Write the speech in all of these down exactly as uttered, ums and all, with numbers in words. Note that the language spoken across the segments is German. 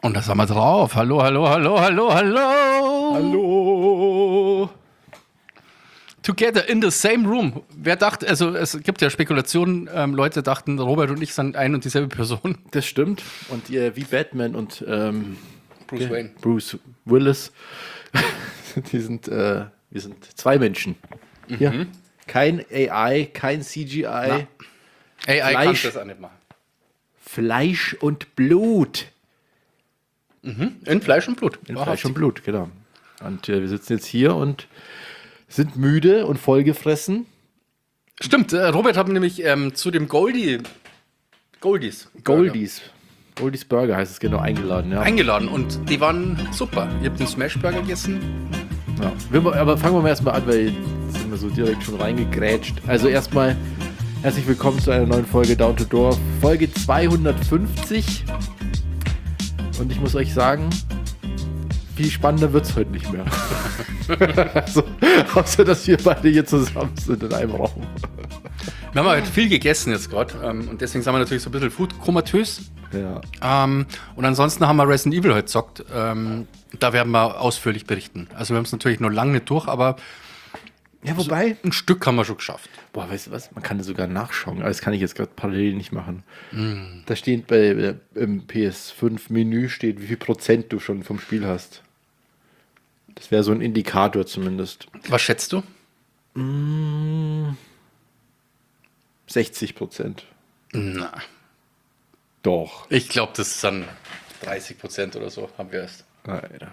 Und da sind wir drauf. Hallo, hallo, hallo, hallo, hallo. Hallo. Together in the same room. Wer dachte, also es gibt ja Spekulationen, ähm, Leute dachten, Robert und ich sind ein und dieselbe Person. Das stimmt. Und ihr, wie Batman und ähm, Bruce ja, Wayne. Bruce Willis, die sind, äh, wir sind zwei Menschen. Mhm. Ja. Kein A I, kein C G I. Na. A I kann Fleisch, das auch nicht machen. Fleisch und Blut. Mhm. In Fleisch und Blut. In Fleisch und Blut, genau. Und äh, wir sitzen jetzt hier und sind müde und vollgefressen. Stimmt, äh, Robert hat nämlich ähm, zu dem Goldie, Goldies, Goldies. Goldies Burger heißt es genau, eingeladen. Ja. eingeladen und die waren super. Ihr habt den Smashburger gegessen. Ja. Wir, aber fangen wir mal erstmal an, weil jetzt sind wir so direkt schon reingegrätscht. Also erstmal herzlich willkommen zu einer neuen Folge Down to Door, Folge zweihundertfünfzig. Und ich muss euch sagen, viel spannender wird es heute nicht mehr. also, außer, dass wir beide hier zusammen sind in einem Raum. Wir haben halt viel gegessen jetzt gerade ähm, und deswegen sind wir natürlich so ein bisschen food-komatös. Ja. Ähm, und ansonsten haben wir Resident Evil heute gezockt. Ähm, da werden wir ausführlich berichten. Also wir haben es natürlich noch lange nicht durch, aber Ja, wobei, so ein Stück haben wir schon geschafft. boah, weißt du was, man kann das sogar nachschauen, aber das kann ich jetzt gerade parallel nicht machen. Mm. Da steht bei äh, im P S fünf Menü steht, wie viel Prozent du schon vom Spiel hast. Das wäre so ein Indikator zumindest. Was schätzt du? Mm, sechzig Prozent. Na, Doch. ich glaube, das sind dreißig Prozent oder so, haben wir erst. Alter.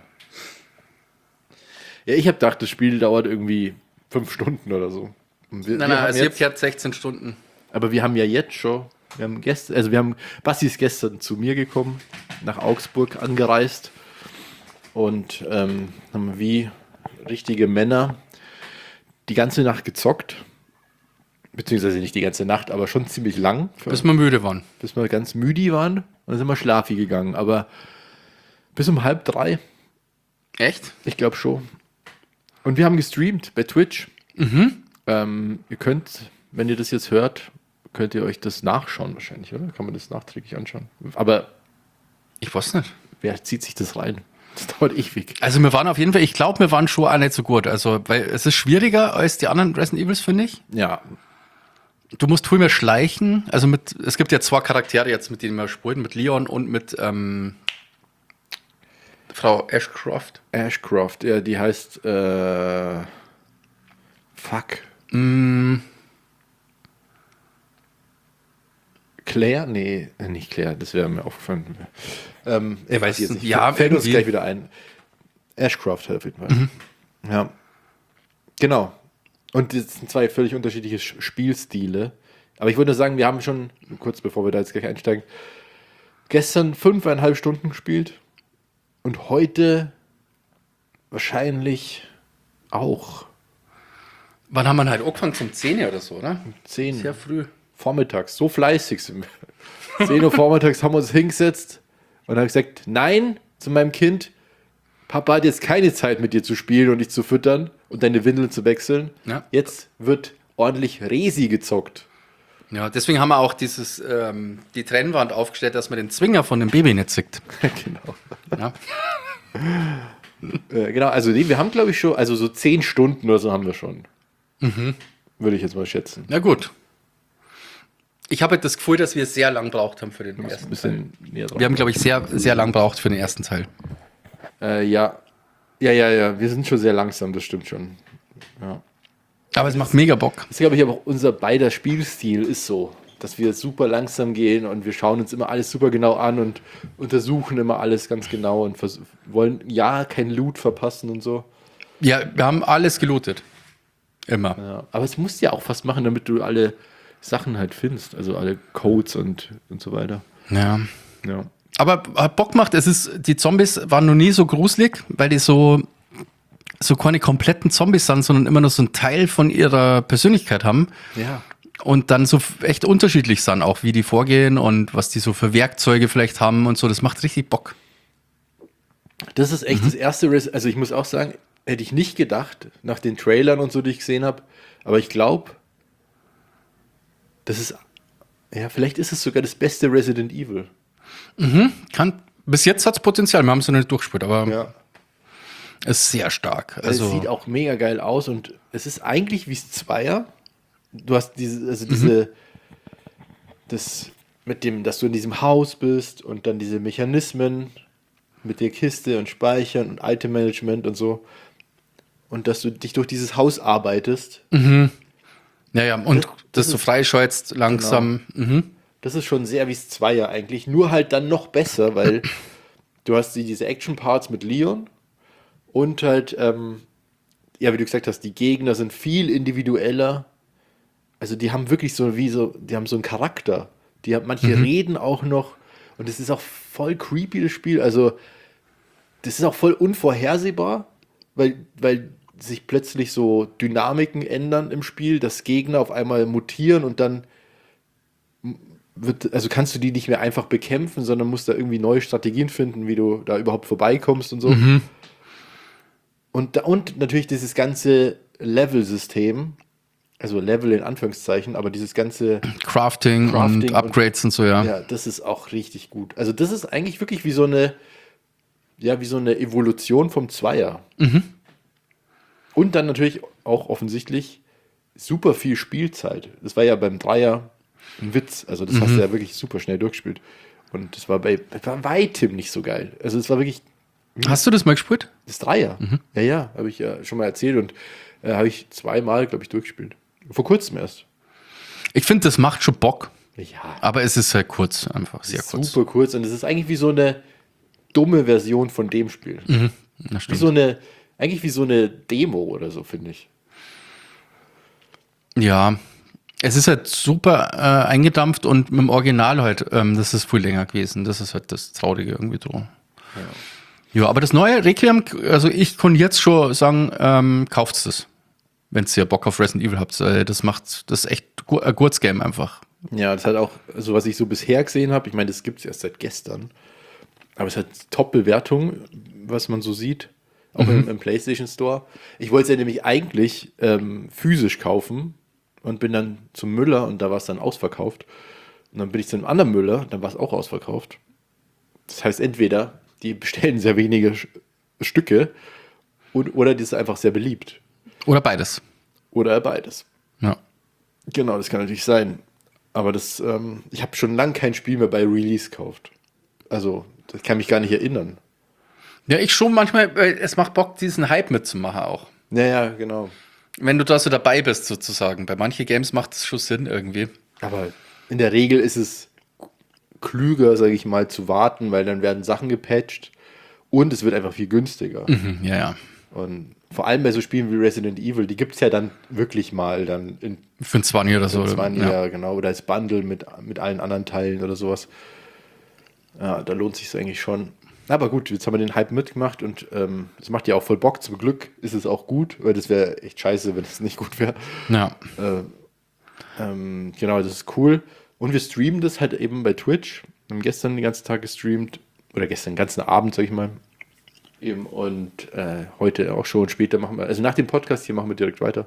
Ja, ich habe gedacht, das Spiel dauert irgendwie fünf Stunden oder so. Und wir, Nein, wir nein, haben also ich jetzt, habe jetzt sechzehn Stunden. aber wir haben ja jetzt schon, wir haben gestern, also wir haben, Basti ist gestern zu mir gekommen, nach Augsburg angereist und ähm, haben wie richtige Männer die ganze Nacht gezockt. Beziehungsweise nicht die ganze Nacht, aber schon ziemlich lang. Für, Bis wir müde waren. bis wir ganz müde waren und dann sind wir schlafi gegangen. Aber bis um halb drei, Echt? ich glaube schon. Und wir haben gestreamt bei Twitch. Mhm. Ähm, ihr könnt, wenn ihr das jetzt hört, könnt ihr euch das nachschauen wahrscheinlich, oder? Kann man das nachträglich anschauen? Aber Ich weiß nicht. wer zieht sich das rein? Das dauert ewig. Also wir waren auf jeden Fall, ich glaube, wir waren schon auch nicht so gut. Also, weil es ist schwieriger als die anderen Resident Evils, finde ich. Ja, Du musst viel mehr schleichen. Also mit, es gibt ja zwei Charaktere jetzt, mit denen wir spielen, mit Leon und mit ähm, Frau Ashcroft. Ashcroft, ja, die heißt äh, Fuck. Mm, Claire? Nee, äh, nicht Claire, das wäre mir aufgefallen. Ähm, Ich weiß jetzt nicht. nicht. Ja, Fällt uns irgendwie. gleich wieder ein. Ashcroft auf jeden Fall. Mhm. Ja. Genau. Und das sind zwei völlig unterschiedliche Sch- Spielstile. Aber ich würde nur sagen, wir haben schon, kurz bevor wir da jetzt gleich einsteigen, gestern fünfeinhalb Stunden gespielt und heute wahrscheinlich auch wann haben wir halt angefangen? Zum zehn oder so, oder? zehn Sehr früh. vormittags. So fleißig sind wir. zehn Uhr vormittags haben wir uns hingesetzt und haben gesagt, nein, zu meinem Kind, Papa hat jetzt keine Zeit mit dir zu spielen und dich zu füttern und deine Windeln zu wechseln. Ja. Jetzt wird ordentlich Resi gezockt. Ja, deswegen haben wir auch dieses, ähm, die Trennwand aufgestellt, dass man den Zwinger von dem Baby nicht sieht. Genau. Ja. Äh, genau, also nee, wir haben glaube ich schon, also so zehn Stunden oder so haben wir schon. Mhm. Würde ich jetzt mal schätzen. Na gut. Ich habe das Gefühl, dass wir sehr lang braucht haben für den Ein ersten Teil. bisschen näher dran. Wir haben, glaube ich, sehr, sehr lang braucht für den ersten Teil. Äh, ja. Ja, ja, ja, wir sind schon sehr langsam, das stimmt schon. Ja. Aber es macht mega Bock. Das ist, glaube ich, aber auch unser beider Spielstil ist so, dass wir super langsam gehen und wir schauen uns immer alles super genau an und untersuchen immer alles ganz genau und vers- wollen ja kein Loot verpassen und so. Ja, wir haben alles gelootet. Immer. Ja. Aber es musst du ja auch fast machen, damit du alle Sachen halt findest, also alle Codes und, und so weiter. Ja. Ja. Aber hat Bock gemacht. Es ist, die Zombies waren noch nie so gruselig, weil die so, so keine kompletten Zombies sind, sondern immer nur so einen Teil von ihrer Persönlichkeit haben. Ja. Und dann so echt unterschiedlich sind, auch wie die vorgehen und was die so für Werkzeuge vielleicht haben und so. Das macht richtig Bock. Das ist echt das erste, Res- also ich muss auch sagen, hätte ich nicht gedacht, nach den Trailern und so, die ich gesehen habe, aber ich glaube, das ist, ja, vielleicht ist es sogar das beste Resident Evil. Mhm. Kann, Bis jetzt hat es Potenzial, wir haben es noch nicht durchgespielt, aber Ja. es ist sehr stark. Also, Also, es sieht auch mega geil aus und es ist eigentlich wie Zweier. Du hast diese, also diese, das mit dem, dass du in diesem Haus bist und dann diese Mechanismen mit der Kiste und Speichern und Item-Management und so. Und dass du dich durch dieses Haus arbeitest. ja, ja, und Das- das, das so ist- freischaltst langsam. Mhm. Das ist schon sehr wie Zweier eigentlich. Nur halt dann noch besser, weil du hast die, diese Action-Parts mit Leon und halt, ähm, ja, wie du gesagt hast, die Gegner sind viel individueller. Also die haben wirklich so wie so, die haben so einen Charakter. Die haben, manche reden auch noch und es ist auch voll creepy, das Spiel. Also das ist auch voll unvorhersehbar, weil, weil sich plötzlich so Dynamiken ändern im Spiel, dass Gegner auf einmal mutieren und dann wird, also kannst du die nicht mehr einfach bekämpfen, sondern musst da irgendwie neue Strategien finden, wie du da überhaupt vorbeikommst und so. Und, da- und natürlich dieses ganze Level-System, also Level in Anführungszeichen, aber dieses ganze, Crafting, Crafting und und- Upgrades und, so, ja. ja, das ist auch richtig gut. Also das ist eigentlich wirklich wie so eine, ja, wie so eine Evolution vom Zweier. Und dann natürlich auch offensichtlich super viel Spielzeit. Das war ja beim Dreier ein Witz. Also das hast du ja wirklich super schnell durchgespielt. Und das war bei, bei weitem nicht so geil. Also es war wirklich Hast du das mal gespielt? das Dreier. Ja, ja, habe ich ja schon mal erzählt und äh, habe ich zweimal, glaube ich, durchgespielt. Vor kurzem erst. Ich finde, das macht schon Bock, Ja, aber es ist halt kurz, einfach sehr kurz. super kurz. Und es ist eigentlich wie so eine dumme Version von dem Spiel. Das Wie stimmt. so eine, eigentlich wie so eine Demo oder so, finde ich. Ja, es ist halt super äh, eingedampft und mit dem Original halt, ähm, das ist viel länger gewesen. Das ist halt das Traurige irgendwie so. Ja, ja aber das neue Requiem, also ich kann jetzt schon sagen, ähm, kauft's das. Wenn ihr Bock auf Resident Evil habt. Äh, das macht, das ist echt gu- ein gutes Game einfach. Ja, das hat auch, also was ich so bisher gesehen habe, ich meine, das gibt es erst seit gestern, aber es hat Top-Bewertung, was man so sieht, auch im, im PlayStation Store. Ich wollte es ja nämlich eigentlich ähm, physisch kaufen und bin dann zum Müller und da war es dann ausverkauft. Und dann bin ich zu einem anderen Müller, dann war es auch ausverkauft. Das heißt, entweder die bestellen sehr wenige Sch- Stücke und, oder die ist einfach sehr beliebt. Oder beides. Oder beides. Ja. Genau, das kann natürlich sein. Aber das, ähm, ich habe schon lange kein Spiel mehr bei Release gekauft. Also, das kann mich gar nicht erinnern. Ja, ich schon manchmal, weil es macht Bock, diesen Hype mitzumachen auch. Naja, genau. Wenn du da so dabei bist, sozusagen. Bei manchen Games macht es schon Sinn irgendwie. Aber in der Regel ist es klüger, sage ich mal, zu warten, weil dann werden Sachen gepatcht und es wird einfach viel günstiger. Mhm, ja, ja. Und vor allem bei so Spielen wie Resident Evil, die gibt es ja dann wirklich mal dann in Für ein zwanzig oder so. zwanzig, ja. ja, genau, oder als Bundle mit, mit allen anderen Teilen oder sowas. Ja, da lohnt sich eigentlich schon. Aber gut, jetzt haben wir den Hype mitgemacht und ähm, es macht ja auch voll Bock. Zum Glück ist es auch gut, weil das wäre echt scheiße, wenn es nicht gut wäre. Ja. Ähm, genau, das ist cool. Und wir streamen das halt eben bei Twitch. Wir haben gestern den ganzen Tag gestreamt. Oder gestern den ganzen Abend, sag ich mal. Eben, und äh, heute auch schon. Später machen wir, also nach dem Podcast hier machen wir direkt weiter.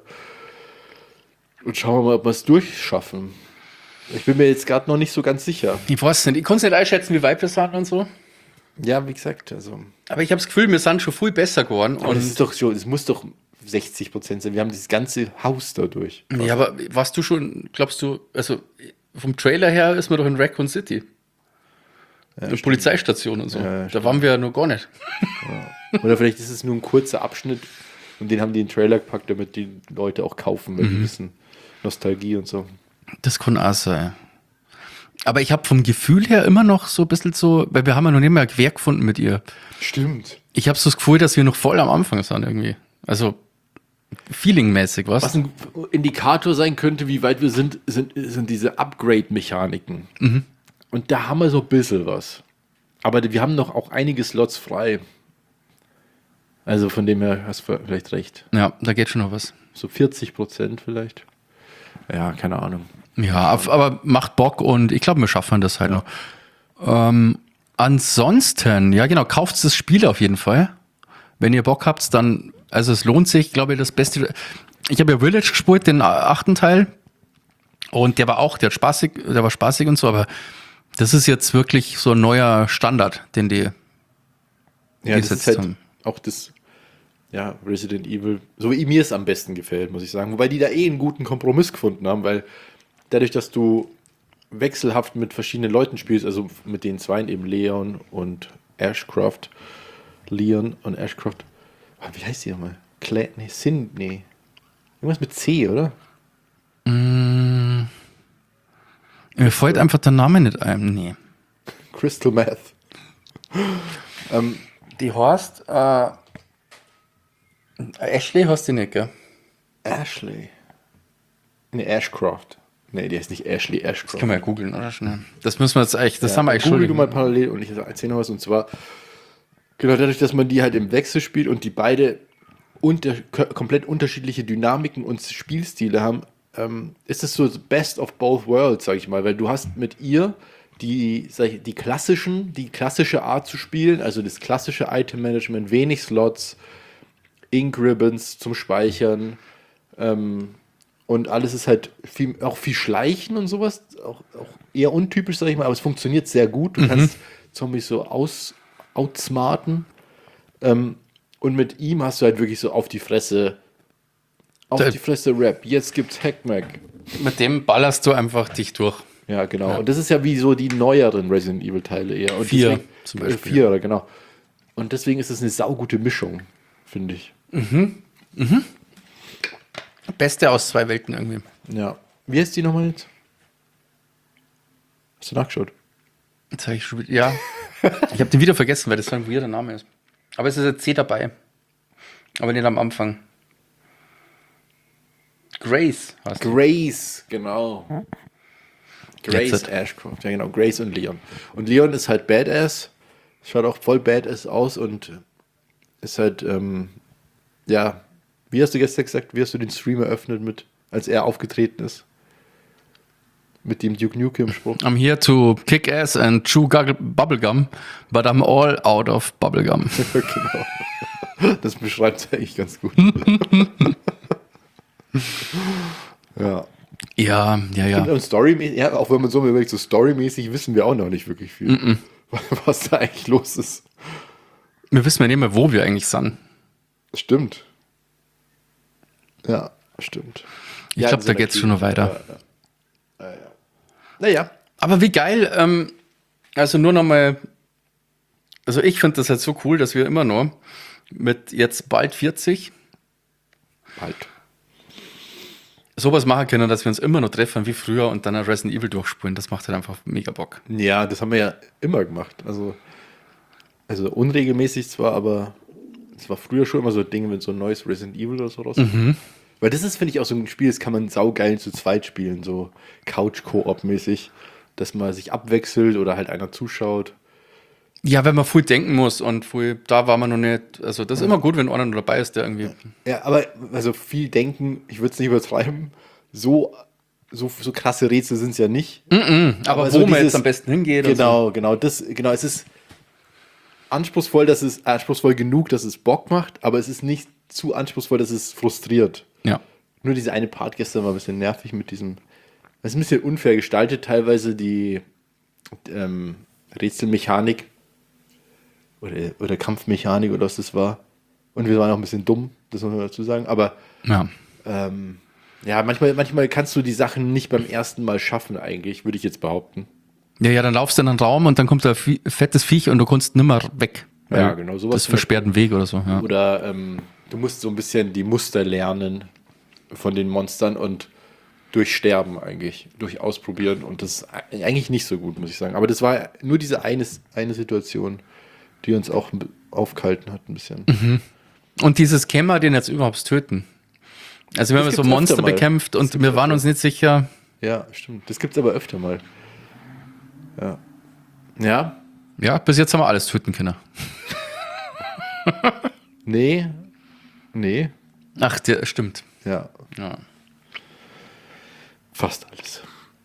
Und schauen wir mal, ob wir es durchschaffen. Ich bin mir jetzt gerade noch nicht so ganz sicher. Ich weiß nicht, ich kann es nicht einschätzen, wie weit wir sind und so. Ja, wie gesagt, also. Aber ich habe das Gefühl, wir sind schon viel besser geworden. Aber Und das ist doch schon, es muss doch sechzig Prozent sein. Wir haben dieses ganze Haus da durch. ja, aber warst du schon, glaubst du, also vom Trailer her ist man doch in Raccoon City. Eine Polizeistation und so. Ja, da stimmt. waren wir ja noch gar nicht. Oder vielleicht ist es nur ein kurzer Abschnitt und den haben die in den Trailer gepackt, damit die Leute auch kaufen, weil die wissen Nostalgie und so. Das kann auch sein. Aber ich habe vom Gefühl her immer noch so ein bisschen so, weil wir haben ja noch nicht mal quer gefunden mit ihr. Stimmt. Ich habe so das Gefühl, dass wir noch voll am Anfang sind irgendwie. Also feelingmäßig, was? Was ein Indikator sein könnte, wie weit wir sind, sind, sind diese Upgrade-Mechaniken. Und da haben wir so ein bisschen was. Aber wir haben noch auch einige Slots frei. Also von dem her hast du vielleicht recht. Ja, da geht schon noch was. So vierzig Prozent vielleicht. Ja, keine Ahnung. Ja, auf- aber macht Bock und ich glaube, wir schaffen das halt noch. Ähm, ansonsten, ja genau, kauft das Spiel auf jeden Fall. Wenn ihr Bock habt, dann, also es lohnt sich, glaube ich, das Beste. Ich habe ja Village gespielt, den achten Teil. Und der war auch, der hat spaßig, der war spaßig und so, aber Das ist jetzt wirklich so ein neuer Standard, den die Ja, das gesetzt ist halt haben. auch das, ja, Resident Evil, so wie mir es am besten gefällt, muss ich sagen. Wobei die da eh einen guten Kompromiss gefunden haben, weil dadurch, dass du wechselhaft mit verschiedenen Leuten spielst, also mit den zwei eben Leon und Ashcroft, Leon und Ashcroft, ah, wie heißt die nochmal? Cla nee, Sin, nee. Irgendwas mit C, oder? Mm, mir fällt einfach der Name nicht ein. Nee. Crystal Meth. ähm, Die heißt, äh, Ashley heißt die nicht, gell? Ashley. Nee, Ashcroft. Nee, die heißt nicht Ashley, Ashcroft. Das können wir ja googeln, oder schnell? Das müssen wir jetzt echt, das Ja, haben wir eigentlich schon. google du mal parallel und ich erzähle noch was. Und zwar, genau dadurch, dass man die halt im Wechsel spielt und die beide unter, komplett unterschiedliche Dynamiken und Spielstile haben, ähm, ist es so best of both worlds, sag ich mal. Weil du hast mit ihr die, sag ich, die klassischen, die klassische Art zu spielen, also das klassische Item-Management, wenig Slots, Ink-Ribbons zum Speichern, ähm, und alles ist halt viel, auch viel Schleichen und sowas, auch, auch eher untypisch, sag ich mal, aber es funktioniert sehr gut. Du Mhm. kannst Zombies so aus, outsmarten. Ähm, und mit ihm hast du halt wirklich so auf die Fresse, auf Da- die Fresse Rap. Jetzt gibt's Hackmack. Mit dem ballerst du einfach dich durch. Ja, genau. Ja. Und das ist ja wie so die neueren Resident Evil Teile eher. Und Vier deswegen, zum Beispiel. Äh, vier, genau. Und deswegen ist es eine saugute Mischung, finde ich. Beste aus zwei Welten irgendwie. Ja. Wie heißt die nochmal jetzt? Hast du nachgeschaut? Jetzt habe ich schon wieder, ja. Ich habe den wieder vergessen, weil das so ein weirder Name ist. Aber es ist jetzt C dabei. Aber nicht am Anfang. Grace heißt die. Grace, genau. Grace Jetzt. Ashcroft, ja genau, Grace und Leon. Und Leon ist halt Badass, schaut auch voll Badass aus und ist halt, ähm, ja, wie hast du gestern gesagt, wie hast du den Stream eröffnet mit, als er aufgetreten ist? Mit dem Duke Nukem Spruch. I'm here to kick ass and chew guggle- bubblegum, but I'm all out of bubblegum. Genau. Das beschreibt es eigentlich ganz gut. Ja. Ja, ja, ja. Und Story, ja, auch wenn man so überlegt, so storymäßig wissen wir auch noch nicht wirklich viel, Mm-mm. was da eigentlich los ist. Wir wissen ja nicht mehr, wo wir eigentlich sind. Stimmt. Ja, stimmt. Ich Ja, glaube, in da so geht's einer schon noch Gegend. weiter. Ja, ja. Ja, ja. Naja. Aber wie geil, ähm, also nur noch mal, also ich finde das halt so cool, dass wir immer noch mit jetzt bald vierzig Halt. sowas machen können, dass wir uns immer noch treffen wie früher und dann ein Resident Evil durchspulen. Das macht halt einfach mega Bock. Ja, das haben wir ja immer gemacht. Also, also unregelmäßig zwar, aber es war früher schon immer so ein Ding, wenn so ein neues Resident Evil oder so rauskommt. Mhm. Weil das ist, finde ich, auch so ein Spiel, das kann man saugeil zu zweit spielen, so Couch-Koop-mäßig, dass man sich abwechselt oder halt einer zuschaut. Ja, wenn man viel denken muss und viel, da war man noch nicht, also das ist immer gut, wenn einer noch dabei ist, der irgendwie, Ja, aber also viel denken, ich würde es nicht übertreiben, so, so, so krasse Rätsel sind es ja nicht. aber, Aber wo so man dieses- jetzt am besten hingeht. und Genau, genau, das, genau, es ist anspruchsvoll, dass es anspruchsvoll genug, dass es Bock macht, aber es ist nicht zu anspruchsvoll, dass es frustriert. So. Ja. Nur dieser eine Part gestern war ein bisschen nervig mit diesem, es ist ein bisschen unfair gestaltet, teilweise die ähm, Rätselmechanik oder, oder Kampfmechanik oder was das war. Und wir waren auch ein bisschen dumm, das muss man dazu sagen, aber Ja. ähm, ja, manchmal, manchmal kannst du die Sachen nicht beim ersten Mal schaffen eigentlich, würde ich jetzt behaupten. Ja, ja, dann laufst du in einen Raum und dann kommt da ein Vie- fettes Viech und du kannst nimmer weg. Ja, Weil genau, sowas Das findet- versperrt einen Weg oder so. Ja. Oder ähm, du musst so ein bisschen die Muster lernen von den Monstern und durch Sterben eigentlich, durch Ausprobieren. Und das ist eigentlich nicht so gut, muss ich sagen. Aber das war nur diese eine, eine Situation, die uns auch aufgehalten hat ein bisschen. Und dieses Kämmer, den jetzt überhaupt töten. Also wir haben Das so gibt's Monster öfter mal. bekämpft Das und gibt's wir waren öfter. uns nicht sicher. Ja, stimmt. Das gibt es aber öfter mal. Ja. Ja? Ja, bis jetzt haben wir alles töten können. Nee. Nee. Ach, der, stimmt. Ja. Ja. Fast alles.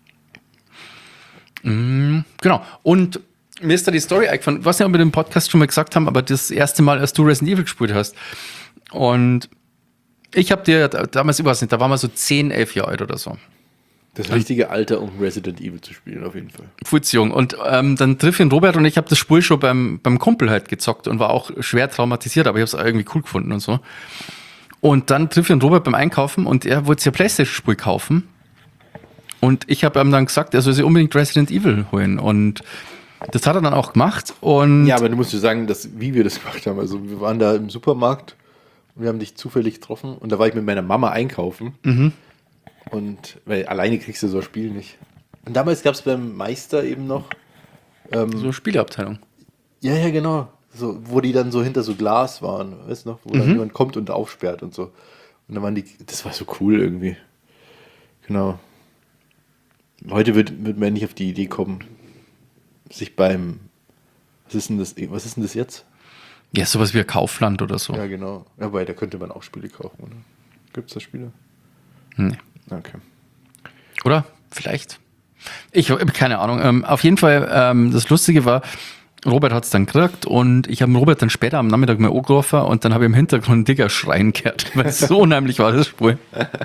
Mhm, genau. Und mir ist da die Story eingefallen, was ja mit dem Podcast schon mal gesagt haben, aber das erste Mal, als du Resident Evil gespielt hast. Und ich habe dir da- damals, ich weiß nicht, da waren wir so zehn, elf Jahre alt oder so. Das richtige Alter, um Resident Evil zu spielen, auf jeden Fall. Futzjung. Und ähm, dann triff ich den Robert und ich habe das Spiel schon beim, beim Kumpel halt gezockt und war auch schwer traumatisiert, aber ich habe es irgendwie cool gefunden und so. Und dann triff ich den Robert beim Einkaufen und er wollte sich ein PlayStation-Spiel kaufen. Und ich habe ihm dann gesagt, er soll sich unbedingt Resident Evil holen. Und das hat er dann auch gemacht. Und Ja, aber du musst dir sagen, dass, wie wir das gemacht haben. Also wir waren da im Supermarkt und wir haben dich zufällig getroffen und da war ich mit meiner Mama einkaufen. Mhm. Und weil alleine kriegst du so ein Spiel nicht. Und damals gab es beim Meister eben noch. Ähm, so eine Spieleabteilung. Ja, ja, genau. So, wo die dann so hinter so Glas waren, weißt du noch, wo dann Mhm. jemand kommt und aufsperrt und so. Und dann waren die, das war so cool irgendwie. Genau. Heute wird, wird man nicht auf die Idee kommen, sich beim, was ist denn das, was ist denn das jetzt? Ja, sowas wie ein Kaufland oder so. Ja, genau. Ja, aber da könnte man auch Spiele kaufen, oder? Gibt es da Spiele? Nee. Okay. Oder? Vielleicht. Ich habe keine Ahnung. Ähm, auf jeden Fall, ähm, das Lustige war, Robert hat es dann gekriegt und ich habe Robert dann später am Nachmittag mal angerufen und dann habe ich im Hintergrund einen Digger schreien gehört, weil es so unheimlich war, das Spiel.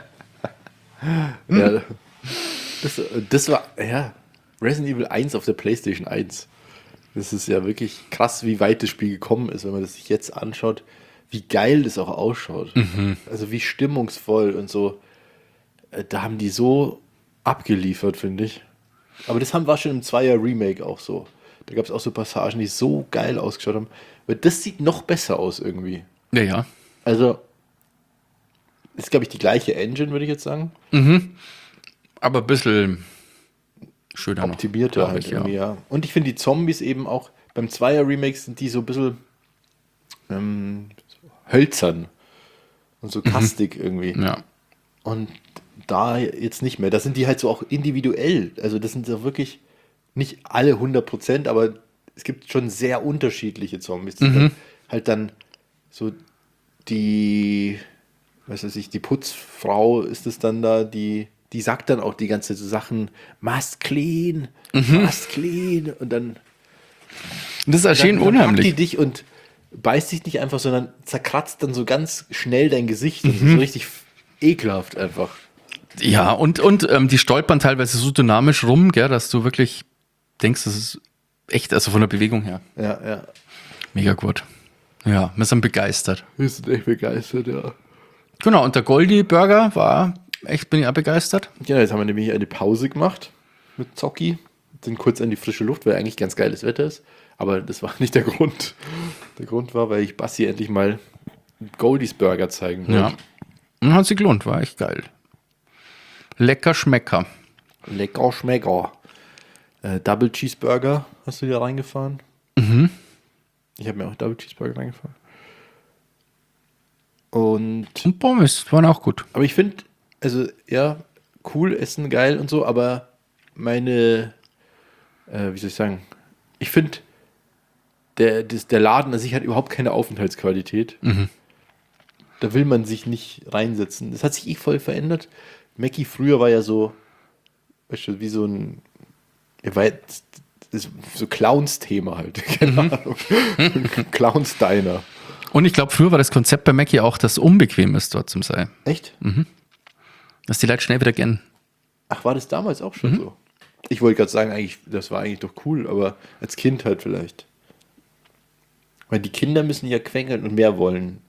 Ja, das, das war, ja, Resident Evil eins auf der PlayStation eins. Das ist ja wirklich krass, wie weit das Spiel gekommen ist, wenn man das sich jetzt anschaut, wie geil das auch ausschaut. Mhm. Also wie stimmungsvoll und so. Äh, Da haben die so abgeliefert, finde ich. Aber das haben, war schon im Zweier-Remake auch so. Da gab es auch so Passagen, die so geil ausgeschaut haben. Weil das sieht noch besser aus irgendwie. Ja, ja. Also, ist, glaube ich, die gleiche Engine, würde ich jetzt sagen. Aber ein bisschen schöner noch, Optimierter glaub halt ich, irgendwie, ja. Und ich finde die Zombies eben auch, beim Zweier-Remake sind die so ein bisschen ähm, hölzern und so kastig irgendwie. Ja. Und da jetzt nicht mehr. Da sind die halt so auch individuell. Also das sind so wirklich nicht alle hundert Prozent, aber es gibt schon sehr unterschiedliche Zombies. Die dann halt dann so die, was weiß ich, die Putzfrau ist es dann da, die, die sagt dann auch die ganze Sachen, must clean, must clean. Und dann, Und das ist schön dann, dann packt die unheimlich. dich und beißt dich nicht einfach, sondern zerkratzt dann so ganz schnell dein Gesicht. Das ist so richtig ekelhaft einfach. Ja, und, und ähm, die stolpern teilweise so dynamisch rum, gell, dass du wirklich denkst, das ist echt, also von der Bewegung her. Ja, ja. Mega gut. Ja, wir sind begeistert. Wir sind echt begeistert, ja. Genau, und der Goldie Burger war, echt bin ich auch begeistert. Ja, jetzt haben wir nämlich eine Pause gemacht mit Zocki. Sind kurz an die frische Luft, weil eigentlich ganz geiles Wetter ist. Aber das war nicht der Grund. Der Grund war, weil ich Bassi endlich mal Goldies Burger zeigen wollte. Ja. Und hat sich gelohnt, war echt geil. Lecker Schmecker. Lecker Schmecker. Äh, Double Cheeseburger hast du dir reingefahren? Mhm. Ich habe mir auch Double Cheeseburger reingefahren. Und, Und Pommes waren auch gut. aber ich finde, also ja, cool, Essen geil und so, aber meine, äh, wie soll ich sagen, ich finde, der, das, der Laden an sich hat überhaupt keine Aufenthaltsqualität. Mhm. Da will man sich nicht reinsetzen. Das hat sich eh voll verändert. Mackie früher war ja so, weißt du, wie so ein, er war jetzt, das so Clowns-Thema halt. Keine Ahnung. Clowns-Diner. Und ich glaube, früher war das Konzept bei Mackie auch, dass es unbequem ist, dort zum Sei. Echt? Dass die Leute schnell wieder gehen. Ach, war das damals auch schon so? Ich wollte gerade sagen, eigentlich, das war eigentlich doch cool, aber als Kind halt vielleicht. Weil die Kinder müssen ja quengeln und mehr wollen.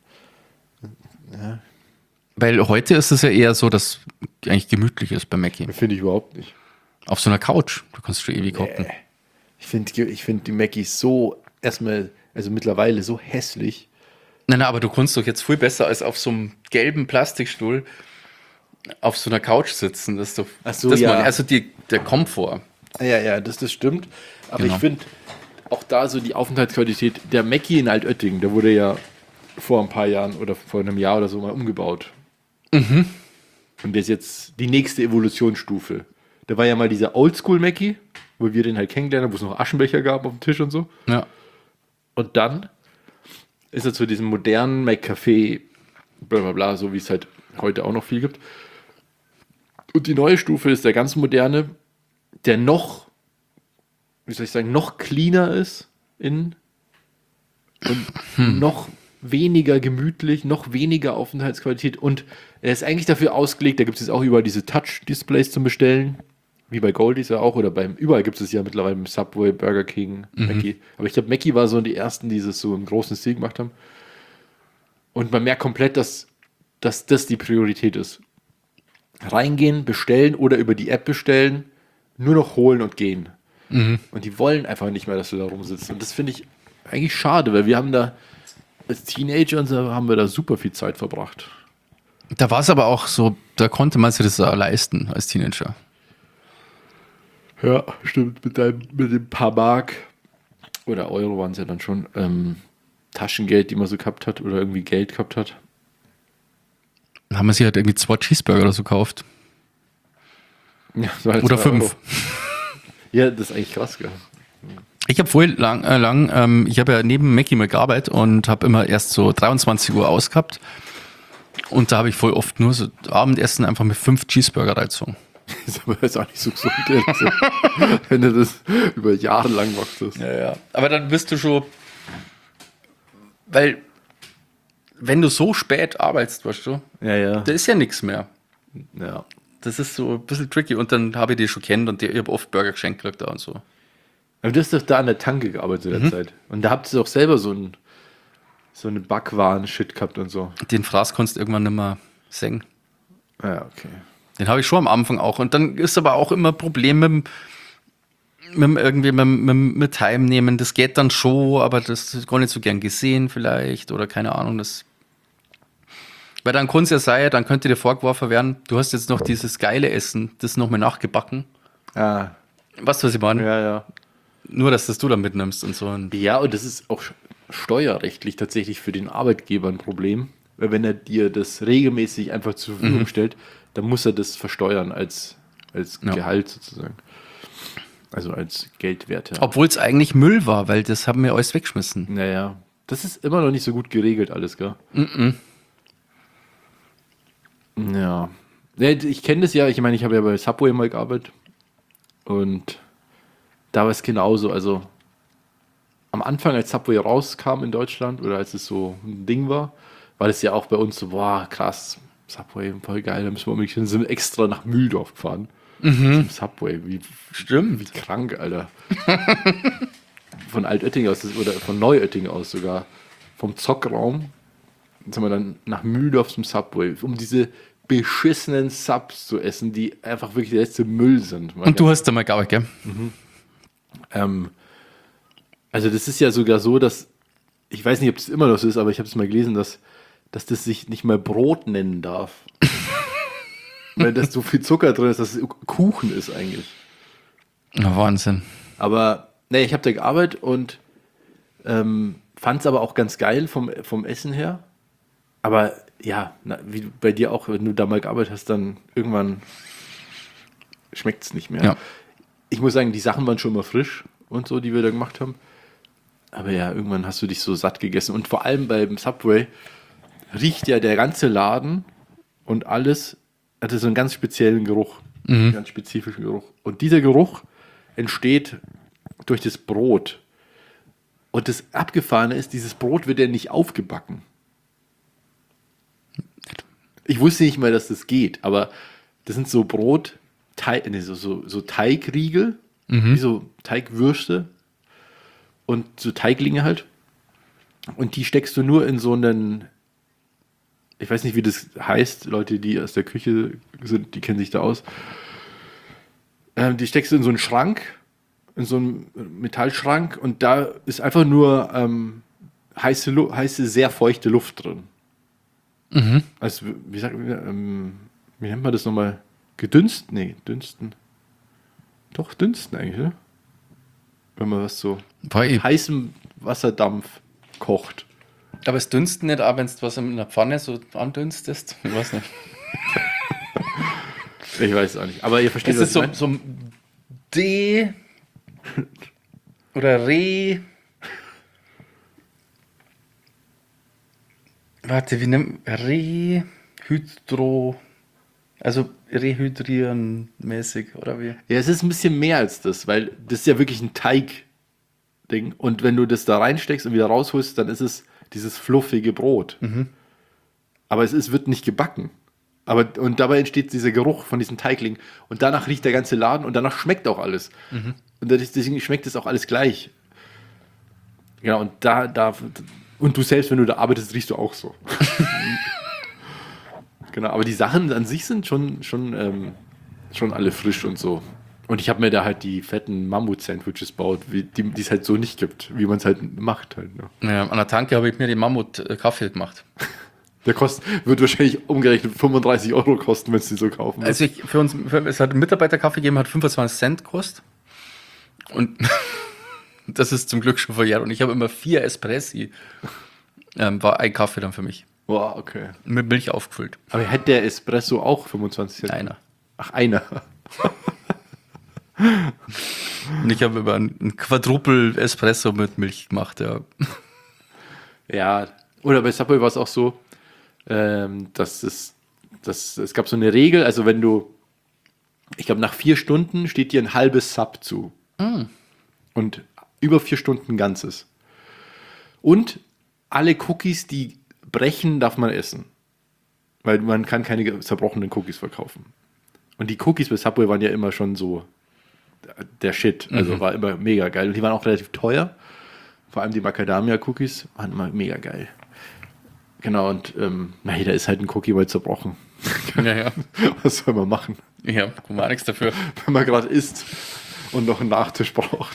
Weil heute ist es ja eher so, dass eigentlich gemütlich ist bei Mackie. Finde ich überhaupt nicht. Auf so einer Couch. Du kannst schon ewig hocken. Äh, Ich finde ich find die Mackies so erstmal, also mittlerweile so hässlich. Nein, nein, aber du kannst doch jetzt viel besser als auf so einem gelben Plastikstuhl auf so einer Couch sitzen. Das ist doch, Ach so, das ja. meine ich. Also die, der Komfort. Ja, ja, das, das stimmt. Aber Genau. ich finde auch da so die Aufenthaltsqualität, der Mackie in Altötting, der wurde ja vor ein paar Jahren oder vor einem Jahr oder so mal umgebaut. Und der ist jetzt die nächste Evolutionsstufe. Da war ja mal dieser Oldschool-Mackie, wo wir den halt kennengelernt haben, wo es noch Aschenbecher gab auf dem Tisch und so. Ja. Und dann ist er zu diesem modernen McCafé, bla bla bla, so wie es halt heute auch noch viel gibt. Und die neue Stufe ist der ganz moderne, der noch, wie soll ich sagen, noch cleaner ist in und noch weniger gemütlich, noch weniger Aufenthaltsqualität und er ist eigentlich dafür ausgelegt, da gibt es jetzt auch überall diese Touch-Displays zum Bestellen, wie bei Goldies ja auch oder beim, überall gibt es ja mittlerweile beim Subway, Burger King, mhm. Mackie. Aber ich glaube, Mackie war so die ersten, die es so im großen Stil gemacht haben. Und man merkt komplett, dass, dass das die Priorität ist. Reingehen, bestellen oder über die App bestellen, nur noch holen und gehen. Mhm. Und die wollen einfach nicht mehr, dass du da rumsitzt. Und das finde ich eigentlich schade, weil wir haben da als Teenager und so haben wir da super viel Zeit verbracht. Da war es aber auch so, da konnte man sich das leisten als Teenager. Ja, stimmt. Mit, deinem, mit dem paar Mark oder Euro waren es ja dann schon ähm, Taschengeld, die man so gehabt hat oder irgendwie Geld gehabt hat. Dann haben wir sich halt irgendwie zwei Cheeseburger oder so gekauft. Ja, so halt oder fünf. Euro. Ja, das ist eigentlich krass, gell? Ich habe vorher lang, äh, lang ähm, ich habe ja neben Mackie mal gearbeitet und habe immer erst so dreiundzwanzig Uhr ausgehabt. Und da habe ich voll oft nur so Abendessen einfach mit fünf Cheeseburger reingezogen. Das ist aber jetzt auch nicht so gesund, wenn du das über Jahre lang machst. Das. Ja, ja. Aber dann bist du schon, weil, wenn du so spät arbeitest, weißt du, ja, ja. da ist ja nichts mehr. Ja. Das ist so ein bisschen tricky. Und dann habe ich die schon kennt und die, ich habe oft Burger geschenkt gekriegt da und so. Aber du hast doch da an der Tanke gearbeitet in der mhm. Zeit. Und da habt ihr doch selber so, ein, so eine Backwaren-Shit gehabt und so. Den Fraß konntest du irgendwann nicht mehr singen. Ja, okay. Den habe ich schon am Anfang auch. Und dann ist aber auch immer ein Problem mit, mit irgendwie mit, mit, mit Teilnehmen. Das geht dann schon, aber das ist gar nicht so gern gesehen vielleicht oder keine Ahnung. Das Weil dann kann es ja sein, dann könnte dir vorgeworfen werden, du hast jetzt noch dieses geile Essen, das nochmal nachgebacken. Ah. Weißt du, was ich meine? Ja, ja. Nur, dass das du dann mitnimmst und so. Ja, und das ist auch steuerrechtlich tatsächlich für den Arbeitgeber ein Problem. Weil wenn er dir das regelmäßig einfach zur Verfügung mhm. stellt, dann muss er das versteuern als, als ja. Gehalt sozusagen. Also als Geldwerte. Obwohl es eigentlich Müll war, weil das haben wir alles weggeschmissen. Naja, das ist immer noch nicht so gut geregelt alles, gell? Mhm. Ja. ja ich kenne das ja, ich meine, ich habe ja bei Subway mal gearbeitet und da war es genauso. Also am Anfang, als Subway rauskam in Deutschland oder als es so ein Ding war, war das ja auch bei uns so, boah, krass, Subway, voll geil, da müssen wir unbedingt hin, sind extra nach Mühldorf gefahren. Mhm. Zum Subway, wie, Stimmt. wie krank, Alter. Von Altötting aus, oder von Neuötting aus sogar, vom Zockraum, sind wir dann nach Mühldorf zum Subway, um diese beschissenen Subs zu essen, die einfach wirklich der letzte Müll sind. Und du hast da mal gearbeitet, gell? Mhm. Ähm, also das ist ja sogar so, dass, ich weiß nicht, ob das immer noch so ist, aber ich habe es mal gelesen, dass, dass das sich nicht mehr Brot nennen darf. Weil da so viel Zucker drin ist, dass es Kuchen ist eigentlich. Na, Wahnsinn. Aber, ne, ich habe da gearbeitet und ähm, fand es aber auch ganz geil vom, vom Essen her. Aber ja, na, wie bei dir auch, wenn du da mal gearbeitet hast, dann irgendwann schmeckt es nicht mehr. Ja. Ich muss sagen, die Sachen waren schon immer frisch und so, die wir da gemacht haben. Aber ja, irgendwann hast du dich so satt gegessen. Und vor allem beim Subway riecht ja der ganze Laden und alles, hatte so einen ganz speziellen Geruch. Mhm. Einen ganz spezifischen Geruch. Und dieser Geruch entsteht durch das Brot. Und das Abgefahrene ist, dieses Brot wird ja nicht aufgebacken. Ich wusste nicht mal, dass das geht, aber das sind so Brot, Teig, nee, so, so, so Teigriegel, mhm. wie so Teigwürste und so Teiglinge halt. Und die steckst du nur in so einen, ich weiß nicht, wie das heißt, Leute, die aus der Küche sind, die kennen sich da aus. Ähm, die steckst du in so einen Schrank, in so einen Metallschrank und da ist einfach nur ähm, heiße, heiße, sehr feuchte Luft drin. Mhm. Also, wie sagt man, ähm, wie nennt man das nochmal? Gedünsten? Nee, dünsten. Doch, dünsten eigentlich, ne? Wenn man was so Bei heißem Wasserdampf kocht. Aber es dünsten nicht auch, wenn du was in der Pfanne so andünstest? Ich weiß nicht. Ich weiß es auch nicht. Aber ihr versteht, es was ist so, ich so D oder Re. Warte, wie nennt Rehydro. Also rehydrieren mäßig, oder wie? Ja, es ist ein bisschen mehr als das, weil das ist ja wirklich ein Teig-Ding. Und wenn du das da reinsteckst und wieder rausholst, dann ist es dieses fluffige Brot. Mhm. Aber es ist, wird nicht gebacken. Aber, und dabei entsteht dieser Geruch von diesem Teigling. Und danach riecht der ganze Laden und danach schmeckt auch alles. Mhm. Und deswegen schmeckt es auch alles gleich. Genau, und da, da, und du selbst, wenn du da arbeitest, riechst du auch so. Genau, aber die Sachen an sich sind schon, schon, ähm, schon alle frisch und so. Und ich habe mir da halt die fetten Mammut-Sandwiches gebaut, wie, die es halt so nicht gibt, wie man es halt macht halt. Ne? Ja, an der Tanke habe ich mir den Mammut-Kaffee gemacht. Der kostet, wird wahrscheinlich umgerechnet fünfunddreißig Euro kosten, wenn es die so kaufen. Also ich, für uns, für, es hat einen Mitarbeiterkaffee gegeben, hat fünfundzwanzig Cent gekostet. Und das ist zum Glück schon verjährt. Und ich habe immer vier Espressi. Ähm, war ein Kaffee dann für mich. Boah, okay. Mit Milch aufgefüllt. Aber hätte der Espresso auch fünfundzwanzig Cent? Einer. Ach, einer. Und ich habe über einen Quadruple Espresso mit Milch gemacht, ja. Ja, oder bei Subway war es auch so, ähm, dass es, dass es gab so eine Regel, also wenn du, ich glaube nach vier Stunden steht dir ein halbes Sub zu. Mm. Und über vier Stunden ein ganzes. Und alle Cookies, die brechen, darf man essen. Weil man kann keine zerbrochenen Cookies verkaufen. Und die Cookies bei Subway waren ja immer schon so der Shit. Also mhm. war immer mega geil. Und die waren auch relativ teuer. Vor allem die Macadamia-Cookies waren immer mega geil. Genau, und ähm, na, da ist halt ein Cookie mal zerbrochen. Ja, ja. Was soll man machen? Ja, guck mal, nichts dafür. Wenn man gerade isst und noch einen Nachtisch braucht.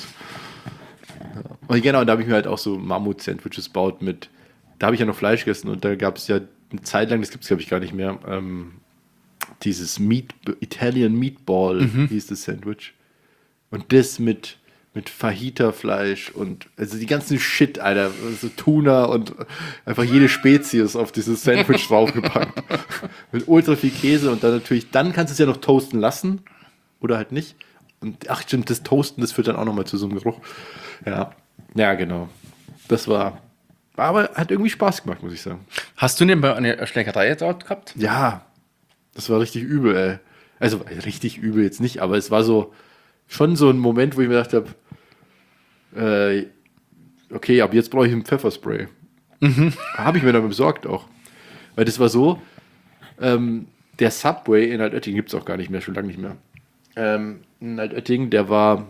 Ja. Und genau, und da habe ich mir halt auch so Mammut-Sandwiches gebaut mit, da habe ich ja noch Fleisch gegessen und da gab es ja eine Zeit lang, das gibt es glaube ich gar nicht mehr, ähm, dieses Meat, Italian Meatball mhm. hieß das Sandwich. Und das mit mit Fajita-Fleisch und also die ganzen Shit, Alter, so Tuna und einfach jede Spezies auf dieses Sandwich draufgepackt. Mit ultra viel Käse und dann natürlich, dann kannst du es ja noch toasten lassen oder halt nicht. Und ach stimmt, das Toasten, das führt dann auch nochmal zu so einem Geruch. Ja, ja genau. Das war, aber hat irgendwie Spaß gemacht, muss ich sagen. Hast du denn bei einer Schlägerei dort gehabt? Ja, das war richtig übel, ey. Also richtig übel jetzt nicht, aber es war so schon so ein Moment, wo ich mir gedacht habe, äh, okay, ab jetzt brauche ich ein Pfefferspray. Mhm. Habe ich mir dann besorgt auch. Weil das war so, ähm, der Subway in Altötting gibt es auch gar nicht mehr, schon lange nicht mehr. Ähm, in Altötting, der war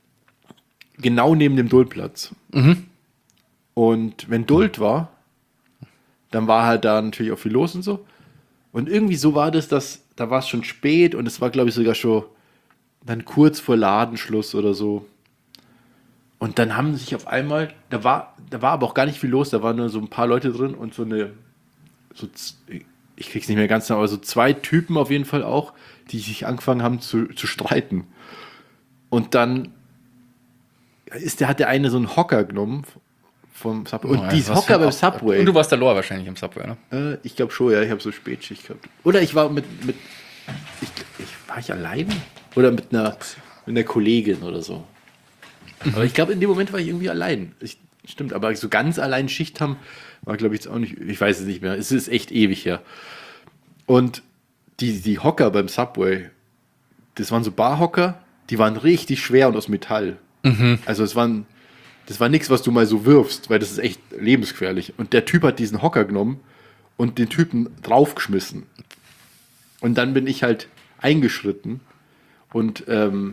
genau neben dem Duldplatz. Mhm. Und wenn Duld war, dann war halt da natürlich auch viel los und so. Und irgendwie so war das, dass da war es schon spät und es war, glaube ich, sogar schon dann kurz vor Ladenschluss oder so. Und dann haben sich auf einmal, da war, da war aber auch gar nicht viel los, da waren nur so ein paar Leute drin und so eine, so, ich krieg's nicht mehr ganz genau, aber so zwei Typen auf jeden Fall auch, die sich angefangen haben zu, zu streiten. Und dann ist der, hat der eine so einen Hocker genommen vom Subway. Und oh, dieses Hocker beim Subway. Und du warst der Lore wahrscheinlich im Subway, ne? Äh, ich glaube schon, ja, ich habe so Spätschicht gehabt. Oder ich war mit, mit ich, ich, war ich allein? Oder mit einer, mit einer Kollegin oder so. Aber ich glaube, in dem Moment war ich irgendwie allein. Ich, stimmt, aber so ganz allein Schicht haben, war, glaube ich, jetzt auch nicht. Ich weiß es nicht mehr. Es ist echt ewig her. Und die, die Hocker beim Subway, das waren so Barhocker, die waren richtig schwer und aus Metall. Mhm. Also es waren, das war nichts, was du mal so wirfst, weil das ist echt lebensgefährlich. Und der Typ hat diesen Hocker genommen und den Typen draufgeschmissen. Und dann bin ich halt eingeschritten und ähm,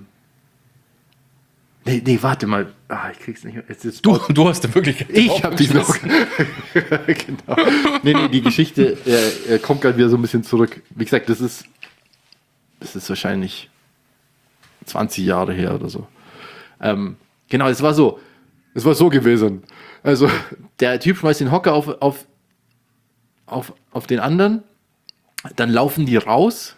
Nee, nee, warte mal. Ah, ich krieg's nicht mehr. Jetzt ist du, du hast die Möglichkeit. Ich hab die noch. Genau. Nee, nee, die Geschichte äh, kommt gerade wieder so ein bisschen zurück. Wie gesagt, das ist, das ist wahrscheinlich zwanzig Jahre her oder so. Ähm, genau, es war so. Es war so gewesen. Also, der Typ schmeißt den Hocker auf, auf, auf, auf den anderen. Dann laufen die raus.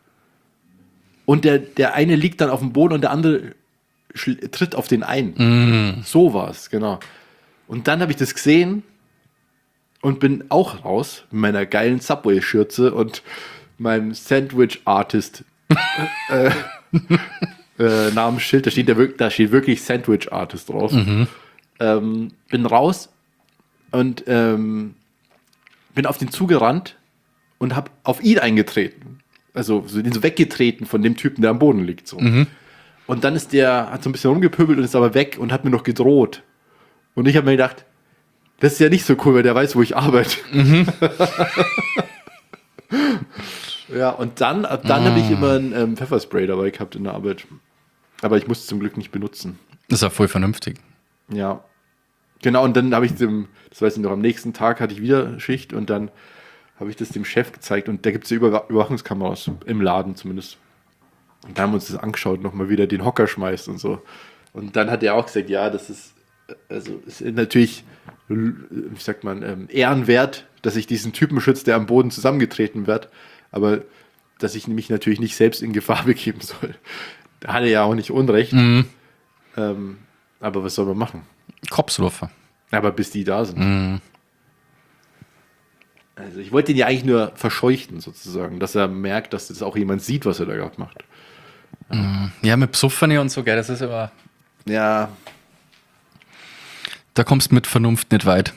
Und der, der eine liegt dann auf dem Boden und der andere tritt auf den ein. Mm. So war es, genau. Und dann habe ich das gesehen und bin auch raus mit meiner geilen Subway-Schürze und meinem Sandwich-Artist äh, äh, Namensschild. Da steht, der, da steht wirklich Sandwich-Artist drauf. Mhm. Ähm, bin raus und ähm, bin auf den zugerannt und habe auf ihn eingetreten. Also so, den so weggetreten von dem Typen, der am Boden liegt. So. Mhm. Und dann ist der, hat so ein bisschen rumgepöbelt und ist aber weg und hat mir noch gedroht. Und ich habe mir gedacht, Das ist ja nicht so cool, weil der weiß, wo ich arbeite. Mhm. Ja, und dann, ab dann Mm. habe ich immer ein ähm, Pfefferspray dabei gehabt in der Arbeit. Aber ich musste es zum Glück nicht benutzen. Das ist ja voll vernünftig. Ja. Genau, und dann habe ich dem, das weiß ich noch, am nächsten Tag hatte ich wieder Schicht und dann habe ich das dem Chef gezeigt und da gibt es ja Über- Überwachungskameras, im Laden zumindest. Und da haben wir uns das angeschaut, nochmal wieder den Hocker schmeißt und so. Und dann hat er auch gesagt, ja, das ist, also ist natürlich, wie sagt man, ähm, ehrenwert, dass ich diesen Typen schütze, der am Boden zusammengetreten wird, aber dass ich mich natürlich nicht selbst in Gefahr begeben soll. Da hat er ja auch nicht Unrecht. Mhm. Ähm, aber was soll man machen? Kopfsluffer. Aber bis die da sind. Mhm. Also ich wollte ihn ja eigentlich nur verscheuchten sozusagen, dass er merkt, dass das auch jemand sieht, was er da gerade macht. Ja, mit Psufferne und so, gell, das ist aber, Ja, da kommst du mit Vernunft nicht weit.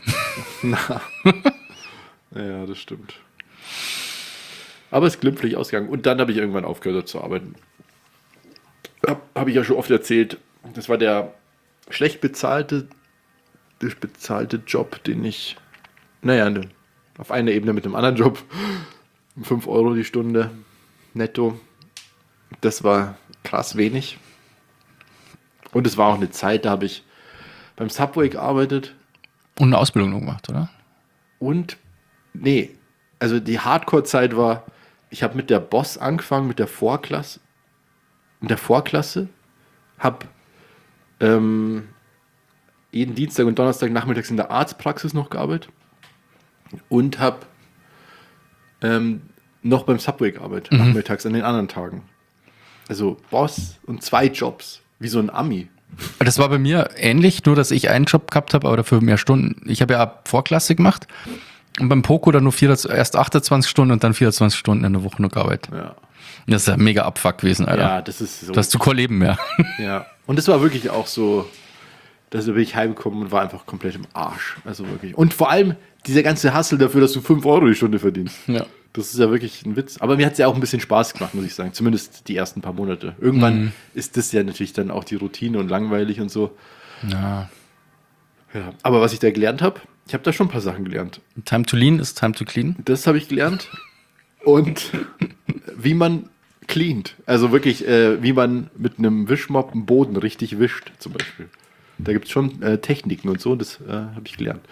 ja, das stimmt. Aber es ist glimpflich ausgegangen. Und dann habe ich irgendwann aufgehört zu arbeiten. Habe hab ich ja schon oft erzählt. Das war der schlecht bezahlte, der bezahlte Job, den ich, naja, ne, auf einer Ebene mit einem anderen Job, fünf Euro die Stunde netto. Das war krass wenig. Und es war auch eine Zeit, da habe ich beim Subway gearbeitet. Und eine Ausbildung noch gemacht, oder? Und, nee, also die Hardcore-Zeit war, ich habe mit der Boss angefangen, mit der Vorklasse. In der Vorklasse. Habe ähm, jeden Dienstag und Donnerstag nachmittags in der Arztpraxis noch gearbeitet. Und habe ähm, noch beim Subway gearbeitet, Mhm. nachmittags an den anderen Tagen. Also Boss und zwei Jobs, wie so ein Ami. Das war bei mir ähnlich, nur dass ich einen Job gehabt habe, aber dafür mehr Stunden. Ich habe ja ab Vorklasse gemacht und beim Poco dann nur vierundzwanzig, erst achtundzwanzig Stunden und dann vierundzwanzig Stunden in der Woche nur gearbeitet. Ja, Das ist ja mega Abfuck gewesen, Alter. ja das ist so. Da hast du kein Leben mehr. Ja, und das war wirklich auch so, dass bin ich heimgekommen und war einfach komplett im Arsch. Also wirklich. Und vor allem dieser ganze Hassel dafür, dass du fünf Euro die Stunde verdienst. Ja. Das ist ja wirklich ein Witz. Aber mir hat es ja auch ein bisschen Spaß gemacht, muss ich sagen. Zumindest die ersten paar Monate. Irgendwann Mhm. ist das ja natürlich dann auch die Routine und langweilig und so. Ja. Ja. Aber was ich da gelernt habe, ich habe da schon ein paar Sachen gelernt. Time to lean ist time to clean. Das habe ich gelernt. Und wie man cleant. Also wirklich, äh, wie man mit einem Wischmopp einen Boden richtig wischt, zum Beispiel. Da gibt es schon äh, Techniken und so, und das äh, habe ich gelernt.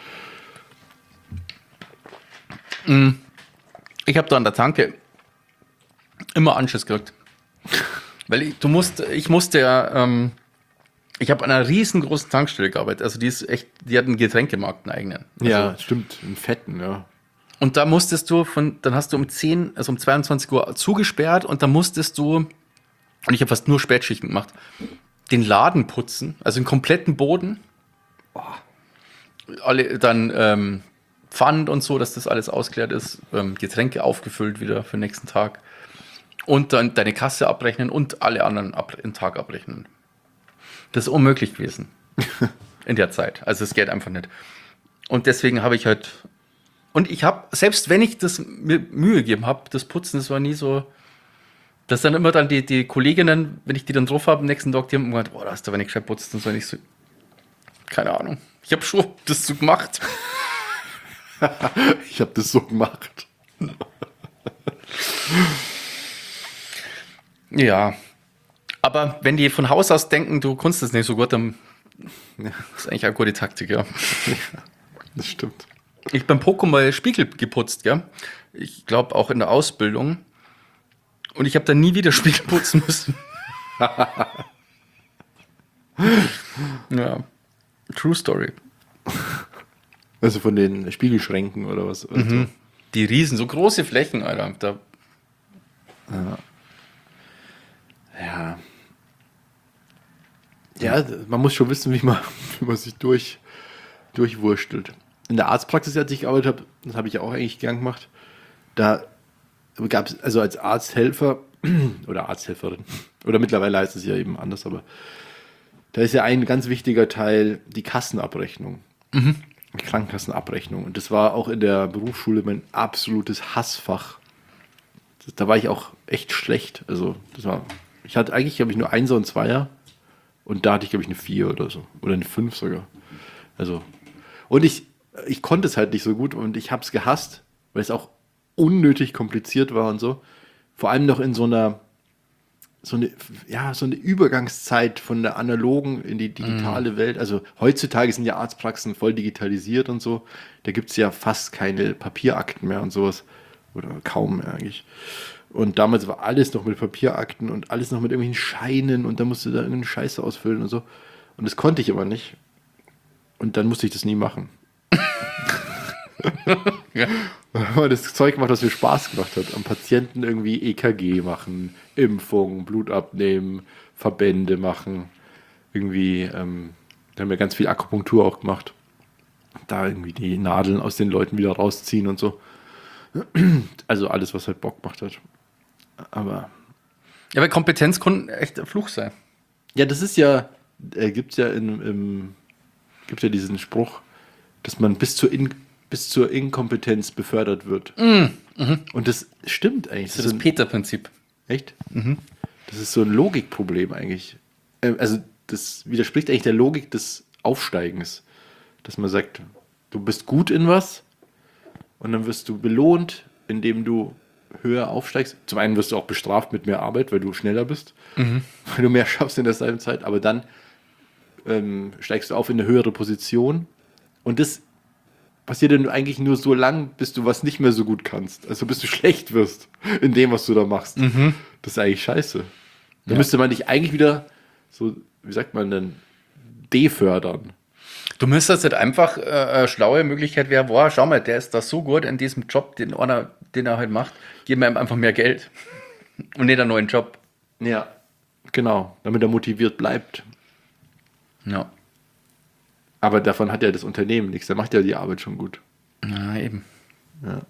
Ich habe da an der Tanke immer Anschiss gekriegt. Weil ich, du musst, ich musste ja, ähm, ich habe an einer riesengroßen Tankstelle gearbeitet. Also die ist echt, die hat einen Getränkemarkt, einen eigenen. Also, Ja, stimmt. Im Fetten, ja. Und da musstest du von, dann hast du um zehn, also um zweiundzwanzig Uhr zugesperrt und dann musstest du, und ich habe fast nur Spätschichten gemacht, den Laden putzen, also den kompletten Boden. Alle dann ähm, Pfand und so, dass das alles ausgeleert ist, ähm, Getränke aufgefüllt wieder für den nächsten Tag und dann deine Kasse abrechnen und alle anderen ab, den Tag abrechnen. Das ist unmöglich gewesen in der Zeit. Also es geht einfach nicht. Und deswegen habe ich halt, und ich habe, selbst wenn ich das mir Mühe gegeben habe, das Putzen, das war nie so, dass dann immer dann die, die Kolleginnen, wenn ich die dann drauf habe, am nächsten Tag, die haben gesagt, boah, da hast du aber nicht gescheit putzt und so, und ich so, keine Ahnung. Ich habe schon das so gemacht. Ich habe das so gemacht. Ja. Aber wenn die von Haus aus denken, du kannst das nicht so gut, dann ist eigentlich eine gute Taktik, ja. Das stimmt. Ich beim Poco mal Spiegel geputzt, ja. Ich glaube auch in der Ausbildung. Und ich habe dann nie wieder Spiegel putzen müssen. Ja. True Story. Also von den Spiegelschränken oder was? Also, Mhm. Die Riesen, so große Flächen, Alter. Da, ja. Ja, man muss schon wissen, wie man, wie man sich durch, durchwurstelt. In der Arztpraxis, als ich gearbeitet habe, das habe ich ja auch eigentlich gern gemacht, da gab es, also als Arzthelfer oder Arzthelferin, oder mittlerweile heißt es ja eben anders, aber da ist ja ein ganz wichtiger Teil die Kassenabrechnung. Die Krankenkassenabrechnung. Und das war auch in der Berufsschule mein absolutes Hassfach. Das, da war ich auch echt schlecht. Also, das war, ich hatte eigentlich, glaube ich, nur Einser und Zweier. Und da hatte ich, glaube ich, eine vier oder so. Oder eine fünf sogar. Also, und ich ich konnte es halt nicht so gut und ich habe es gehasst, weil es auch unnötig kompliziert war und so. Vor allem noch in so einer so eine, ja, so eine Übergangszeit von der analogen in die digitale mm. Welt. Also heutzutage sind ja Arztpraxen voll digitalisiert und so. Da gibt es ja fast keine Papierakten mehr und sowas. Oder kaum mehr eigentlich. Und damals war alles noch mit Papierakten und alles noch mit irgendwelchen Scheinen und da musste da irgendeine Scheiße ausfüllen und so. Und das konnte ich aber nicht. Und dann musste ich das nie machen. Ja. Weil das Zeug gemacht, was mir Spaß gemacht hat. Am Patienten irgendwie E K G machen, Impfung, Blut abnehmen, Verbände machen. Irgendwie, ähm, da haben wir ganz viel Akupunktur auch gemacht. Da irgendwie die Nadeln aus den Leuten wieder rausziehen und so. Also alles, was halt Bock gemacht hat. Aber. Ja, weil Kompetenz kann echt ein Fluch sein. Ja, das ist ja, äh, gibt es ja in, im, gibt ja diesen Spruch, dass man bis zur In bis zur Inkompetenz befördert wird. Mm, mhm. Und das stimmt eigentlich. Das ist das, das Peter-Prinzip. Echt? Mhm. Das ist so ein Logikproblem eigentlich. Ähm, also das widerspricht eigentlich der Logik des Aufsteigens. Dass man sagt, du bist gut in was und dann wirst du belohnt, indem du höher aufsteigst. Zum einen wirst du auch bestraft mit mehr Arbeit, weil du schneller bist, mhm. weil du mehr schaffst in derselben Zeit, aber dann ähm, steigst du auf in eine höhere Position und das passiert dann eigentlich nur so lang, bis du was nicht mehr so gut kannst. Also bis du schlecht wirst in dem, was du da machst. Mhm. Das ist eigentlich scheiße. Da ja. müsste man dich eigentlich wieder so, wie sagt man denn, defördern. Du müsstest halt einfach äh, eine schlaue Möglichkeit wäre, boah, schau mal, der ist da so gut in diesem Job, den, einer, den er halt macht, geben wir ihm einfach mehr Geld und nicht einen neuen Job. Ja, genau, damit er motiviert bleibt. Ja. Aber davon hat ja das Unternehmen nichts, der macht ja die Arbeit schon gut. Ja, eben. Ja.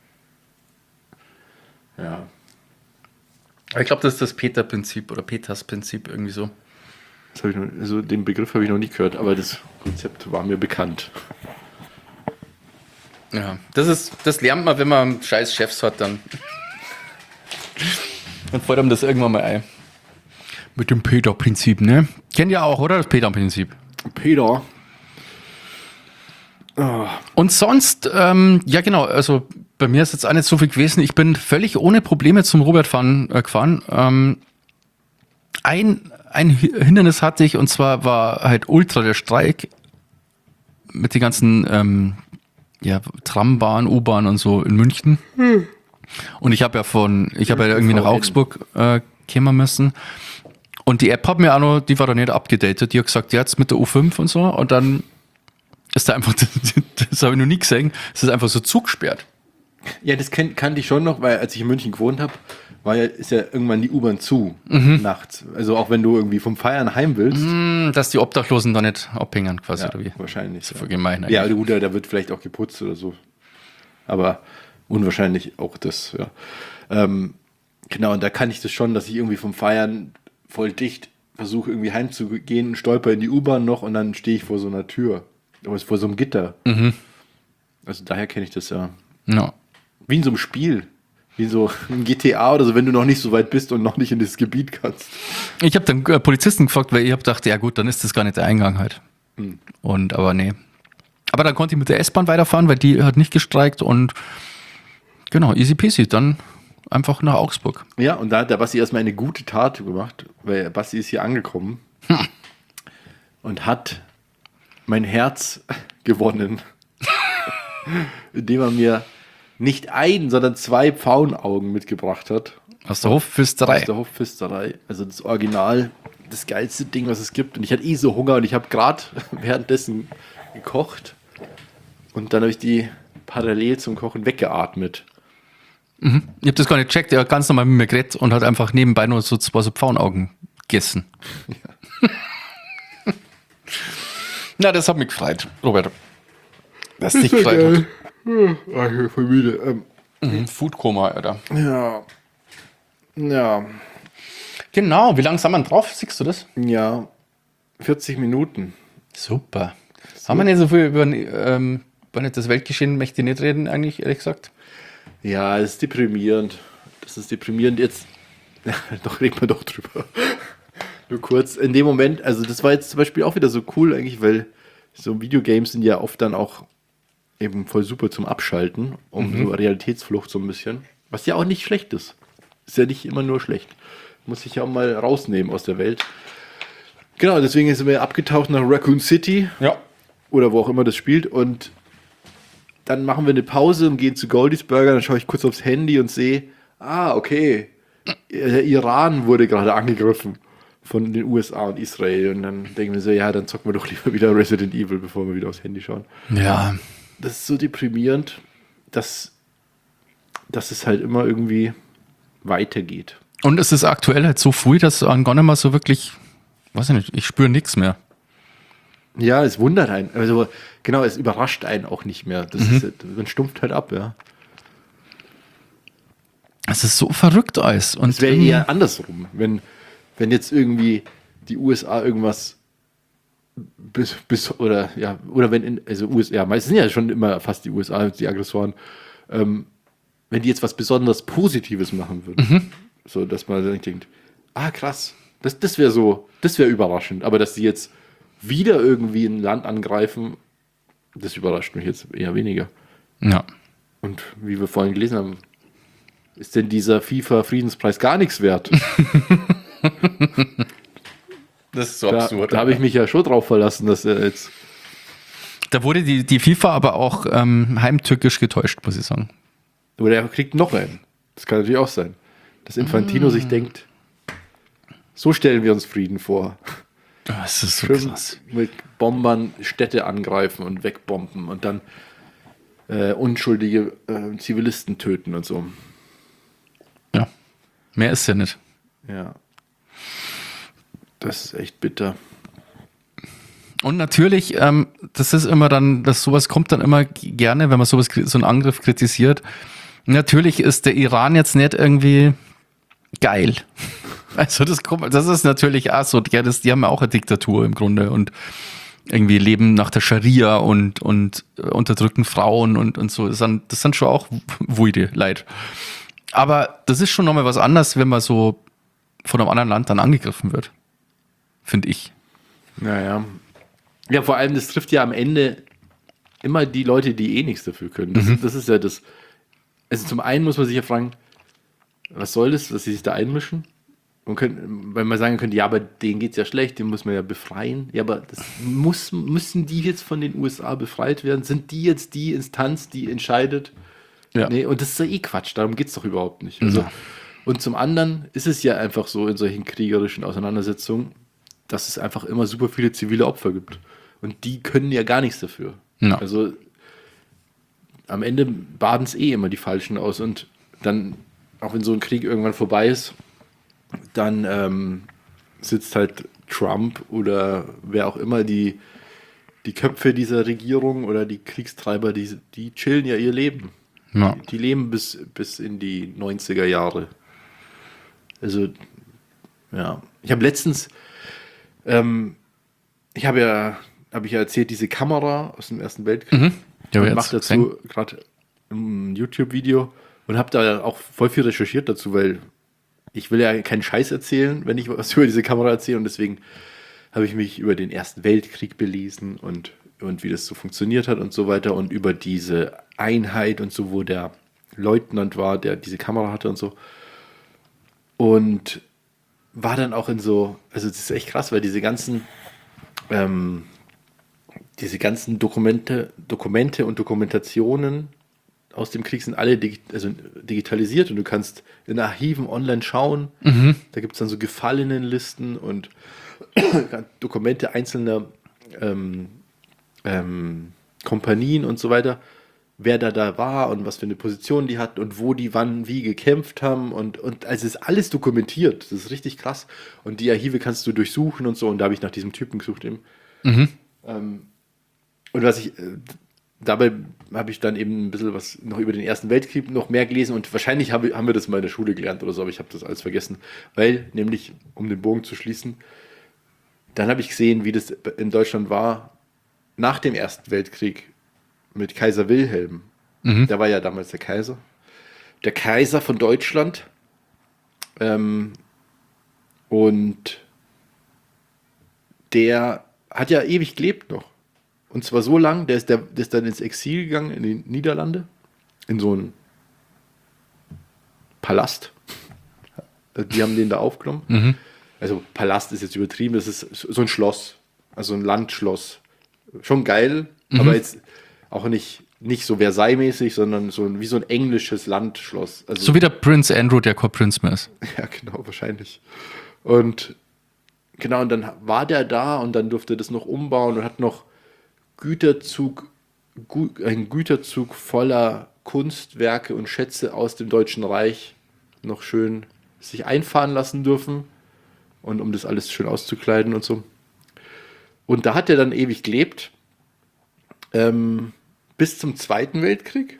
Ja. Aber ich glaube, das ist das Peter-Prinzip oder Peters-Prinzip irgendwie so. Das ich noch, also den Begriff habe ich noch nicht gehört, aber das Konzept war mir bekannt. Ja, das ist, das lernt man, wenn man scheiß Chefs hat, dann. Dann fällt einem das irgendwann mal ein. Mit dem Peter-Prinzip, ne? Kennt ihr auch, oder? Das Peter-Prinzip. Peter. Oh. Und sonst, ähm, ja genau, also bei mir ist jetzt auch nicht so viel gewesen. Ich bin völlig ohne Probleme zum Robert fahren, äh, gefahren. Ähm, ein, ein Hindernis hatte ich und zwar war halt ultra der Streik mit den ganzen ähm, ja, Trambahn, U-Bahn und so in München. Hm. Und ich habe ja von, ich habe ja irgendwie nach Augsburg äh, kommen müssen. Und die App hat mir auch noch, die war da nicht abgedatet. Die hat gesagt, jetzt mit der U fünf und so. Und dann ist da einfach, das, das habe ich noch nie gesehen, es ist einfach so zugesperrt. Ja, das kann, kannte ich schon noch, weil als ich in München gewohnt habe, war ja, ist ja irgendwann die U-Bahn zu, mhm. nachts. Also auch wenn du irgendwie vom Feiern heim willst. Mm, dass die Obdachlosen da nicht abhängen quasi, ja, oder wie? Wahrscheinlich. Das ist ja. gemein eigentlich. Ja, gut, da wird vielleicht auch geputzt oder so. Aber unwahrscheinlich auch das, ja. Ähm, genau, und da kann ich das schon, dass ich irgendwie vom Feiern voll dicht versuche irgendwie heimzugehen, stolper in die U-Bahn noch und dann stehe ich vor so einer Tür. Aber vor so einem Gitter. Mhm. Also daher kenne ich das ja. Ja. Wie in so einem Spiel. Wie so ein G T A oder so, wenn du noch nicht so weit bist und noch nicht in das Gebiet kannst. Ich habe den äh, Polizisten gefragt, weil ich habe gedacht, ja gut, dann ist das gar nicht der Eingang halt. Hm. Und aber nee. Aber dann konnte ich mit der S-Bahn weiterfahren, weil die hat nicht gestreikt und genau, easy peasy, dann einfach nach Augsburg. Ja, und da hat der Basti erstmal eine gute Tat gemacht, weil Basti ist hier angekommen hm. und hat mein Herz gewonnen, indem er mir nicht ein, sondern zwei Pfauenaugen mitgebracht hat. Aus der Hofpfisterei. Aus der Hofpfisterei. Also das Original, das geilste Ding, was es gibt. Und ich hatte eh so Hunger und ich habe gerade währenddessen gekocht. Und dann habe ich die parallel zum Kochen weggeatmet. Mhm. Ich habe das gar nicht gecheckt. Er hat ganz normal mit mir geredet und hat einfach nebenbei nur so zwei so Pfauenaugen gegessen. Ja. Na, das hat mich gefreut, Robert. Das ist dich gefreut hat. Ah, ich bin voll müde. Ähm, mhm, Foodkoma, Alter. Ja. Ja. Genau, wie lange sind wir drauf? Siehst du das? Ja, vierzig Minuten. Super. So. Haben wir nicht so viel über, ähm, über das Weltgeschehen, möchte ich nicht reden, eigentlich, ehrlich gesagt? Ja, das ist deprimierend. Das ist deprimierend. Jetzt, ja, doch, reden wir doch drüber. Nur kurz, in dem Moment, also das war jetzt zum Beispiel auch wieder so cool eigentlich, weil so Videogames sind ja oft dann auch eben voll super zum Abschalten, um Mhm. so Realitätsflucht so ein bisschen. Was ja auch nicht schlecht ist. Ist ja nicht immer nur schlecht. Muss ich ja auch mal rausnehmen aus der Welt. Genau, deswegen sind wir abgetaucht nach Raccoon City Ja. oder wo auch immer das spielt und dann machen wir eine Pause und gehen zu Goldies Burger, dann schaue ich kurz aufs Handy und sehe, ah, okay, der Iran wurde gerade angegriffen von den U S A und Israel und dann denken wir so, ja, dann zocken wir doch lieber wieder Resident Evil, bevor wir wieder aufs Handy schauen. Ja. Das ist so deprimierend, dass, dass es halt immer irgendwie weitergeht. Und es ist aktuell halt so früh, dass an gar nicht mal so wirklich, weiß ich nicht, ich spüre nichts mehr. Ja, es wundert einen. Also, genau, es überrascht einen auch nicht mehr. Das Mhm. ist, man stumpft halt ab, ja. Es ist so verrückt alles. Und Es wäre irgendwie- eher andersrum, wenn, wenn jetzt irgendwie die U S A irgendwas bis, bis oder ja, oder wenn in, also U S A, ja, meistens sind ja schon immer fast die U S A die Aggressoren, ähm, wenn die jetzt was besonders Positives machen würden. Mhm. So, dass man dann denkt, ah krass, das, das wäre so, das wäre überraschend. Aber dass die jetzt wieder irgendwie ein Land angreifen, das überrascht mich jetzt eher weniger. Ja. Und wie wir vorhin gelesen haben, ist denn dieser FIFA-Friedenspreis gar nichts wert? Das ist so Da, da habe ich mich ja schon drauf verlassen, dass er jetzt. Da wurde die, die FIFA aber auch ähm, heimtückisch getäuscht, muss ich sagen. Oder er kriegt noch einen. Das kann natürlich auch sein. Dass Infantino sich denkt, so stellen wir uns Frieden vor. Das ist so Schön krass. mit Bombern Städte angreifen und wegbomben und dann äh, unschuldige äh, Zivilisten töten und so. Ja. Mehr ist ja nicht. Ja. Das ist echt bitter. Und natürlich, ähm, das ist immer dann, dass sowas kommt dann immer gerne, wenn man sowas, so einen Angriff kritisiert. Natürlich ist der Iran jetzt nicht irgendwie geil. Also das kommt, das ist natürlich auch so, ja, das, die haben ja auch eine Diktatur im Grunde und irgendwie leben nach der Scharia und, und äh, unterdrücken Frauen und, und so. Das sind, das sind schon auch Wuide, leid. Aber das ist schon nochmal was anderes, wenn man so von einem anderen Land dann angegriffen wird. Finde ich. Naja. Ja, vor allem, das trifft ja am Ende immer die Leute, die eh nichts dafür können. Das, das ist ja das. Also zum einen muss man sich ja fragen, was soll das, dass sie sich da einmischen? Man könnte, weil man sagen könnte, ja, aber denen geht es ja schlecht, den muss man ja befreien. Ja, aber das muss, müssen die jetzt von den U S A befreit werden? Sind die jetzt die Instanz, die entscheidet? Ja. Nee, und das ist ja eh Quatsch, darum geht es doch überhaupt nicht. Also, Ja. Und zum anderen ist es ja einfach so in solchen kriegerischen Auseinandersetzungen, dass es einfach immer super viele zivile Opfer gibt. Und die können ja gar nichts dafür. Ja. Also am Ende baden es eh immer die Falschen aus. Und dann, auch wenn so ein Krieg irgendwann vorbei ist, dann ähm, sitzt halt Trump oder wer auch immer die, die Köpfe dieser Regierung oder die Kriegstreiber, die, die chillen ja ihr Leben. Ja. Die, die leben bis, bis in die neunziger Jahre. Also, ja. Ich habe letztens, ähm, ich habe ja, habe ich ja erzählt, diese Kamera aus dem Ersten Weltkrieg. Mhm. Ja, aber und jetzt mache dazu gerade ein YouTube-Video und habe da auch voll viel recherchiert dazu, weil ich will ja keinen Scheiß erzählen, wenn ich was über diese Kamera erzähle und deswegen habe ich mich über den Ersten Weltkrieg belesen und, und wie das so funktioniert hat und so weiter und über diese Einheit und so, wo der Leutnant war, der diese Kamera hatte und so. Und war dann auch in so, also das ist echt krass, weil diese ganzen ähm, diese ganzen Dokumente, Dokumente und Dokumentationen aus dem Krieg sind alle digi also digitalisiert und du kannst in Archiven online schauen. Mhm. Da gibt es dann so Gefallenenlisten und Dokumente einzelner ähm, ähm, Kompanien und so weiter, wer da da war und was für eine Position die hatten und wo die wann wie gekämpft haben und, und also es ist alles dokumentiert. Das ist richtig krass. Und die Archive kannst du durchsuchen und so und da habe ich nach diesem Typen gesucht eben. Mhm. Ähm, und was ich, äh, dabei habe ich dann eben ein bisschen was noch über den Ersten Weltkrieg noch mehr gelesen und wahrscheinlich habe, haben wir das mal in der Schule gelernt oder so, aber ich habe das alles vergessen, weil nämlich, um den Bogen zu schließen, dann habe ich gesehen, wie das in Deutschland war nach dem Ersten Weltkrieg mit Kaiser Wilhelm. Mhm. Der war ja damals der Kaiser. Der Kaiser von Deutschland. Ähm, und der hat ja ewig gelebt noch. Und zwar so lang, der ist, der, der ist dann ins Exil gegangen in die Niederlande, in so einen Palast. Die haben den da aufgenommen. Mhm. Also Palast ist jetzt übertrieben, das ist so ein Schloss, also ein Landschloss. Schon geil, mhm. aber jetzt auch nicht, nicht so Versailles-mäßig, sondern so ein, wie so ein englisches Landschloss. Also, so wie der Prince Andrew, der kein Prinz mehr ist. Ja, genau, wahrscheinlich. Und genau, und dann war der da und dann durfte er das noch umbauen und hat noch Güterzug, Gü ein Güterzug voller Kunstwerke und Schätze aus dem Deutschen Reich noch schön sich einfahren lassen dürfen. Und um das alles schön auszukleiden und so. Und da hat er dann ewig gelebt. Ähm, bis zum Zweiten Weltkrieg.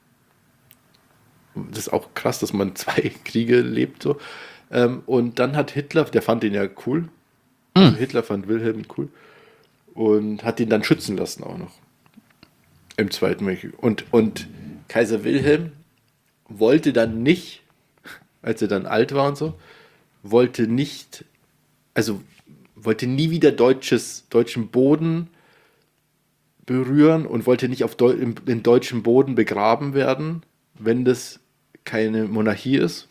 Das ist auch krass, dass man zwei Kriege lebt. So. Ähm, und dann hat Hitler, der fand ihn ja cool. Mhm. Also Hitler fand Wilhelm cool. Und hat ihn dann schützen lassen auch noch. Im Zweiten Weltkrieg. Und, und Kaiser Wilhelm wollte dann nicht, als er dann alt war und so, wollte nicht, also wollte nie wieder deutsches, deutschen Boden berühren und wollte nicht auf Deu im, in deutschem Boden begraben werden, wenn das keine Monarchie ist.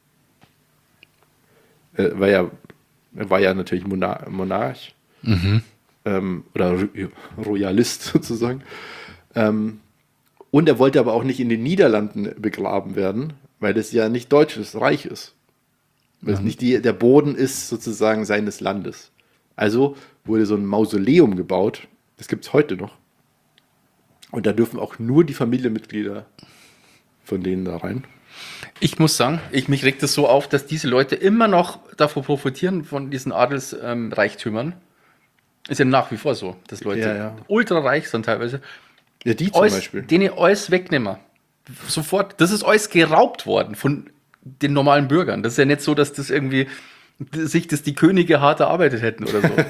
Äh, war ja, er war ja natürlich Monar Monarch mhm. ähm, oder Royalist sozusagen. Ähm, und er wollte aber auch nicht in den Niederlanden begraben werden, weil das ja nicht deutsches Reich ist. Weil mhm. nicht die, der Boden ist sozusagen seines Landes. Also wurde so ein Mausoleum gebaut, das gibt es heute noch. Und da dürfen auch nur die Familienmitglieder von denen da rein. Ich muss sagen, ich, mich regt es so auf, dass diese Leute immer noch davon profitieren, von diesen Adelsreichtümern. Ähm, ist ja nach wie vor so, dass Leute ja, ja. ultra reich sind teilweise. Ja, die zum alles, Beispiel. Denen alles wegnehmen. Sofort. Das ist alles geraubt worden von den normalen Bürgern. Das ist ja nicht so, dass das irgendwie sich das die Könige hart erarbeitet hätten oder so.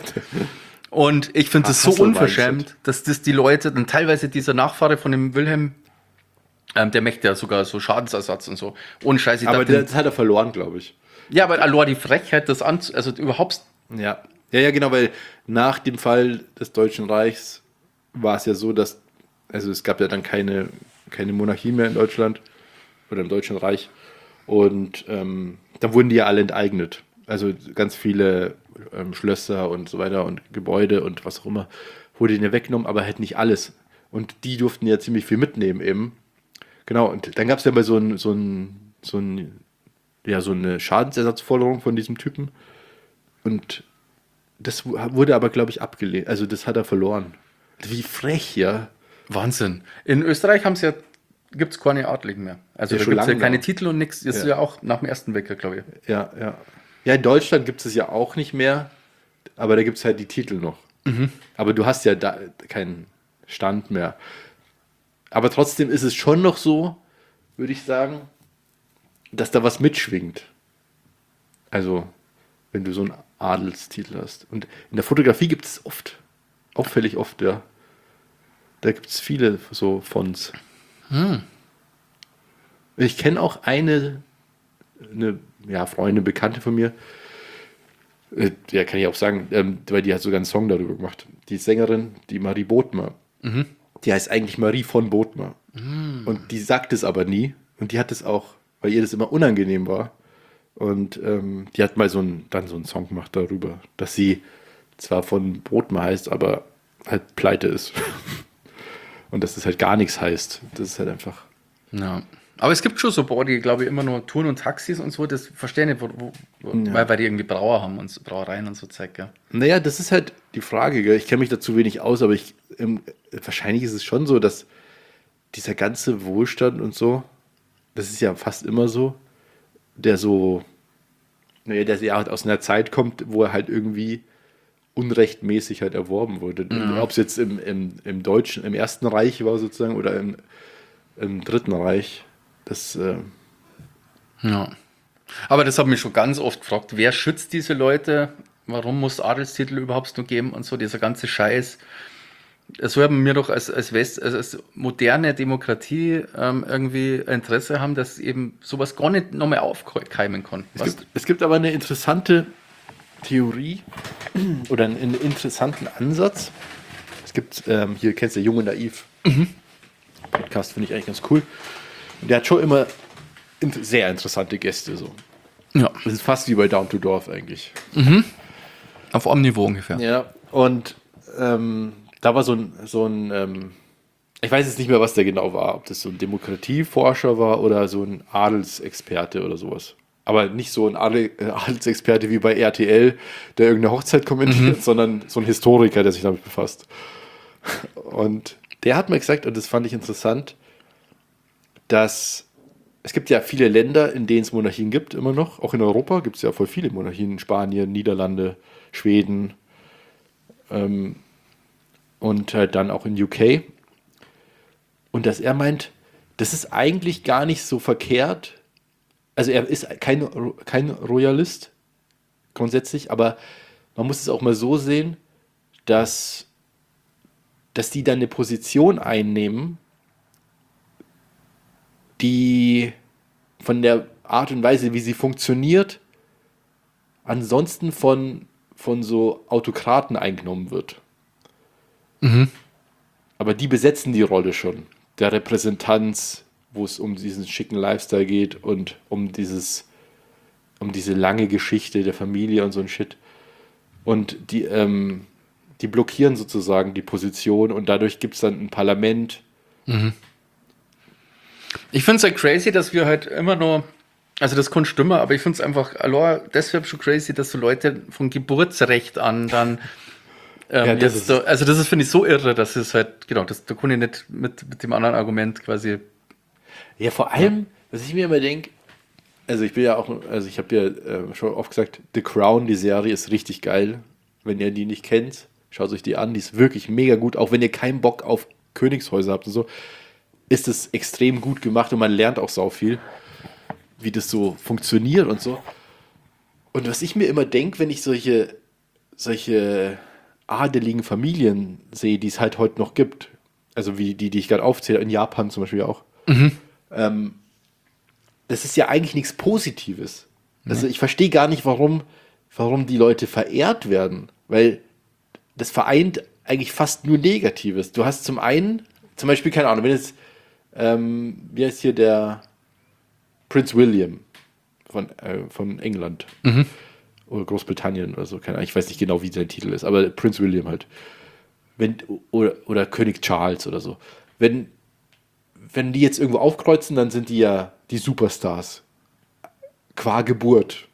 Und ich finde das so unverschämt, dass das die Leute, dann teilweise dieser Nachfahre von dem Wilhelm, ähm, der möchte ja sogar so Schadensersatz und so. Ohne Scheiß. Aber dachte, das hat er verloren, glaube ich. Ja, aber allein die Frechheit, das an, also überhaupt. Ja. ja, ja, genau, weil nach dem Fall des Deutschen Reichs war es ja so, dass, also es gab ja dann keine, keine Monarchie mehr in Deutschland oder im Deutschen Reich. Und ähm, dann wurden die ja alle enteignet. Also ganz viele ähm, Schlösser und so weiter und Gebäude und was auch immer wurde ihnen ja weggenommen, aber halt nicht alles. Und die durften ja ziemlich viel mitnehmen eben. Genau, und dann gab es ja mal so, ein, so, ein, so, ein, ja, so eine Schadensersatzforderung von diesem Typen. Und das wurde aber, glaube ich, abgelehnt. Also das hat er verloren. Wie frech, ja. Wahnsinn. In Österreich haben es ja gibt es keine Adligen mehr. Also ja, da gibt es ja keine noch. Titel und nichts. Das ja. ist ja auch nach dem Ersten Weltkrieg, glaube ich. Ja, ja. Ja, in Deutschland gibt es ja auch nicht mehr, aber da gibt es halt die Titel noch. Mhm. Aber du hast ja da keinen Stand mehr. Aber trotzdem ist es schon noch so, würde ich sagen, dass da was mitschwingt. Also, wenn du so einen Adelstitel hast. Und in der Fotografie gibt es oft, auffällig oft, ja. Da gibt es viele so Fonts. Hm. Ich kenne auch eine, eine ja, Freundin, Bekannte von mir, äh, ja, kann ich auch sagen, ähm, weil die hat sogar einen Song darüber gemacht. Die Sängerin, die Marie Bodmer, mhm. die heißt eigentlich Marie von Bodmer. Mhm. Und die sagt es aber nie. Und die hat es auch, weil ihr das immer unangenehm war. Und ähm, die hat mal so ein, dann so einen Song gemacht darüber, dass sie zwar von Bodmer heißt, aber halt pleite ist. Und dass das halt gar nichts heißt. Das ist halt einfach. Ja. Aber es gibt schon so Bauern, die, glaube ich, immer nur Touren und Taxis und so. Das verstehe ich nicht, wo, wo, ja. weil, weil die irgendwie Brauer haben und so, Brauereien und so Zeug, ja. Naja, das ist halt die Frage, gell? Ich kenne mich dazu wenig aus, aber ich, ähm, wahrscheinlich ist es schon so, dass dieser ganze Wohlstand und so, das ist ja fast immer so, der so, naja, der ja aus einer Zeit kommt, wo er halt irgendwie unrechtmäßig halt erworben wurde. Mhm. Ob es jetzt im, im, im Deutschen, im Ersten Reich war sozusagen oder im, im Dritten Reich. Das, äh ja. Aber das hat mich schon ganz oft gefragt, wer schützt diese Leute? Warum muss Adelstitel überhaupt nur geben und so, dieser ganze Scheiß. So haben wir doch als, als, West, also als moderne Demokratie ähm, irgendwie Interesse haben, dass eben sowas gar nicht nochmal aufkeimen kann. Es gibt, es gibt aber eine interessante Theorie oder einen, einen interessanten Ansatz. Es gibt, ähm, hier kennst du Jung und Naiv. Mhm. Podcast finde ich eigentlich ganz cool. Und der hat schon immer in- sehr interessante Gäste. So. Ja. Das ist fast wie bei Down to Dorf eigentlich. Auf einem Niveau ungefähr. Ja, und ähm, da war so ein, so ein ähm, ich weiß jetzt nicht mehr, was der genau war, ob das so ein Demokratieforscher war oder so ein Adelsexperte oder sowas. Aber nicht so ein Adel, äh, Adelsexperte wie bei R T L, der irgendeine Hochzeit kommentiert, mhm. sondern so ein Historiker, der sich damit befasst. Und der hat mir gesagt, und das fand ich interessant, dass es gibt ja viele Länder, in denen es Monarchien gibt, immer noch. Auch in Europa gibt es ja voll viele Monarchien. Spanien, Niederlande, Schweden ähm, und halt dann auch in U K. Und dass er meint, das ist eigentlich gar nicht so verkehrt. Also er ist kein, kein Royalist grundsätzlich, aber man muss es auch mal so sehen, dass, dass die dann eine Position einnehmen, die von der Art und Weise, wie sie funktioniert, ansonsten von, von so Autokraten eingenommen wird. Mhm. Aber die besetzen die Rolle schon. Der Repräsentanz, wo es um diesen schicken Lifestyle geht und um dieses, um diese lange Geschichte der Familie und so ein Shit. Und die, ähm, die blockieren sozusagen die Position und dadurch gibt es dann ein Parlament. Mhm. Ich finde es halt crazy, dass wir halt immer nur, also das kann stimmen, aber ich finde es einfach allein deshalb schon crazy, dass so Leute von Geburtsrecht an dann ähm, ja, das jetzt da, also das ist, finde ich, so irre, dass es halt, genau, das, da kann ich nicht mit, mit dem anderen Argument quasi. Ja, vor allem, ja. was ich mir immer denke, also ich bin ja auch, also ich habe ja äh, schon oft gesagt, The Crown, die Serie ist richtig geil. Wenn ihr die nicht kennt, schaut euch die an, die ist wirklich mega gut, auch wenn ihr keinen Bock auf Königshäuser habt und so, ist es extrem gut gemacht und man lernt auch sau viel, wie das so funktioniert und so. Und was ich mir immer denke, wenn ich solche, solche adeligen Familien sehe, die es halt heute noch gibt, also wie die, die ich gerade aufzähle, in Japan zum Beispiel auch, Mhm. ähm, das ist ja eigentlich nichts Positives. Also ich verstehe gar nicht, warum, warum die Leute verehrt werden, weil das vereint eigentlich fast nur Negatives. Du hast zum einen, zum Beispiel, keine Ahnung, wenn jetzt, ähm, wie heißt hier der Prinz William von, äh, von England Mhm. oder Großbritannien oder so, keine Ahnung, ich weiß nicht genau, wie sein Titel ist, aber Prinz William halt. Wenn, oder, oder König Charles oder so. Wenn, wenn die jetzt irgendwo aufkreuzen, dann sind die ja die Superstars. Qua Geburt.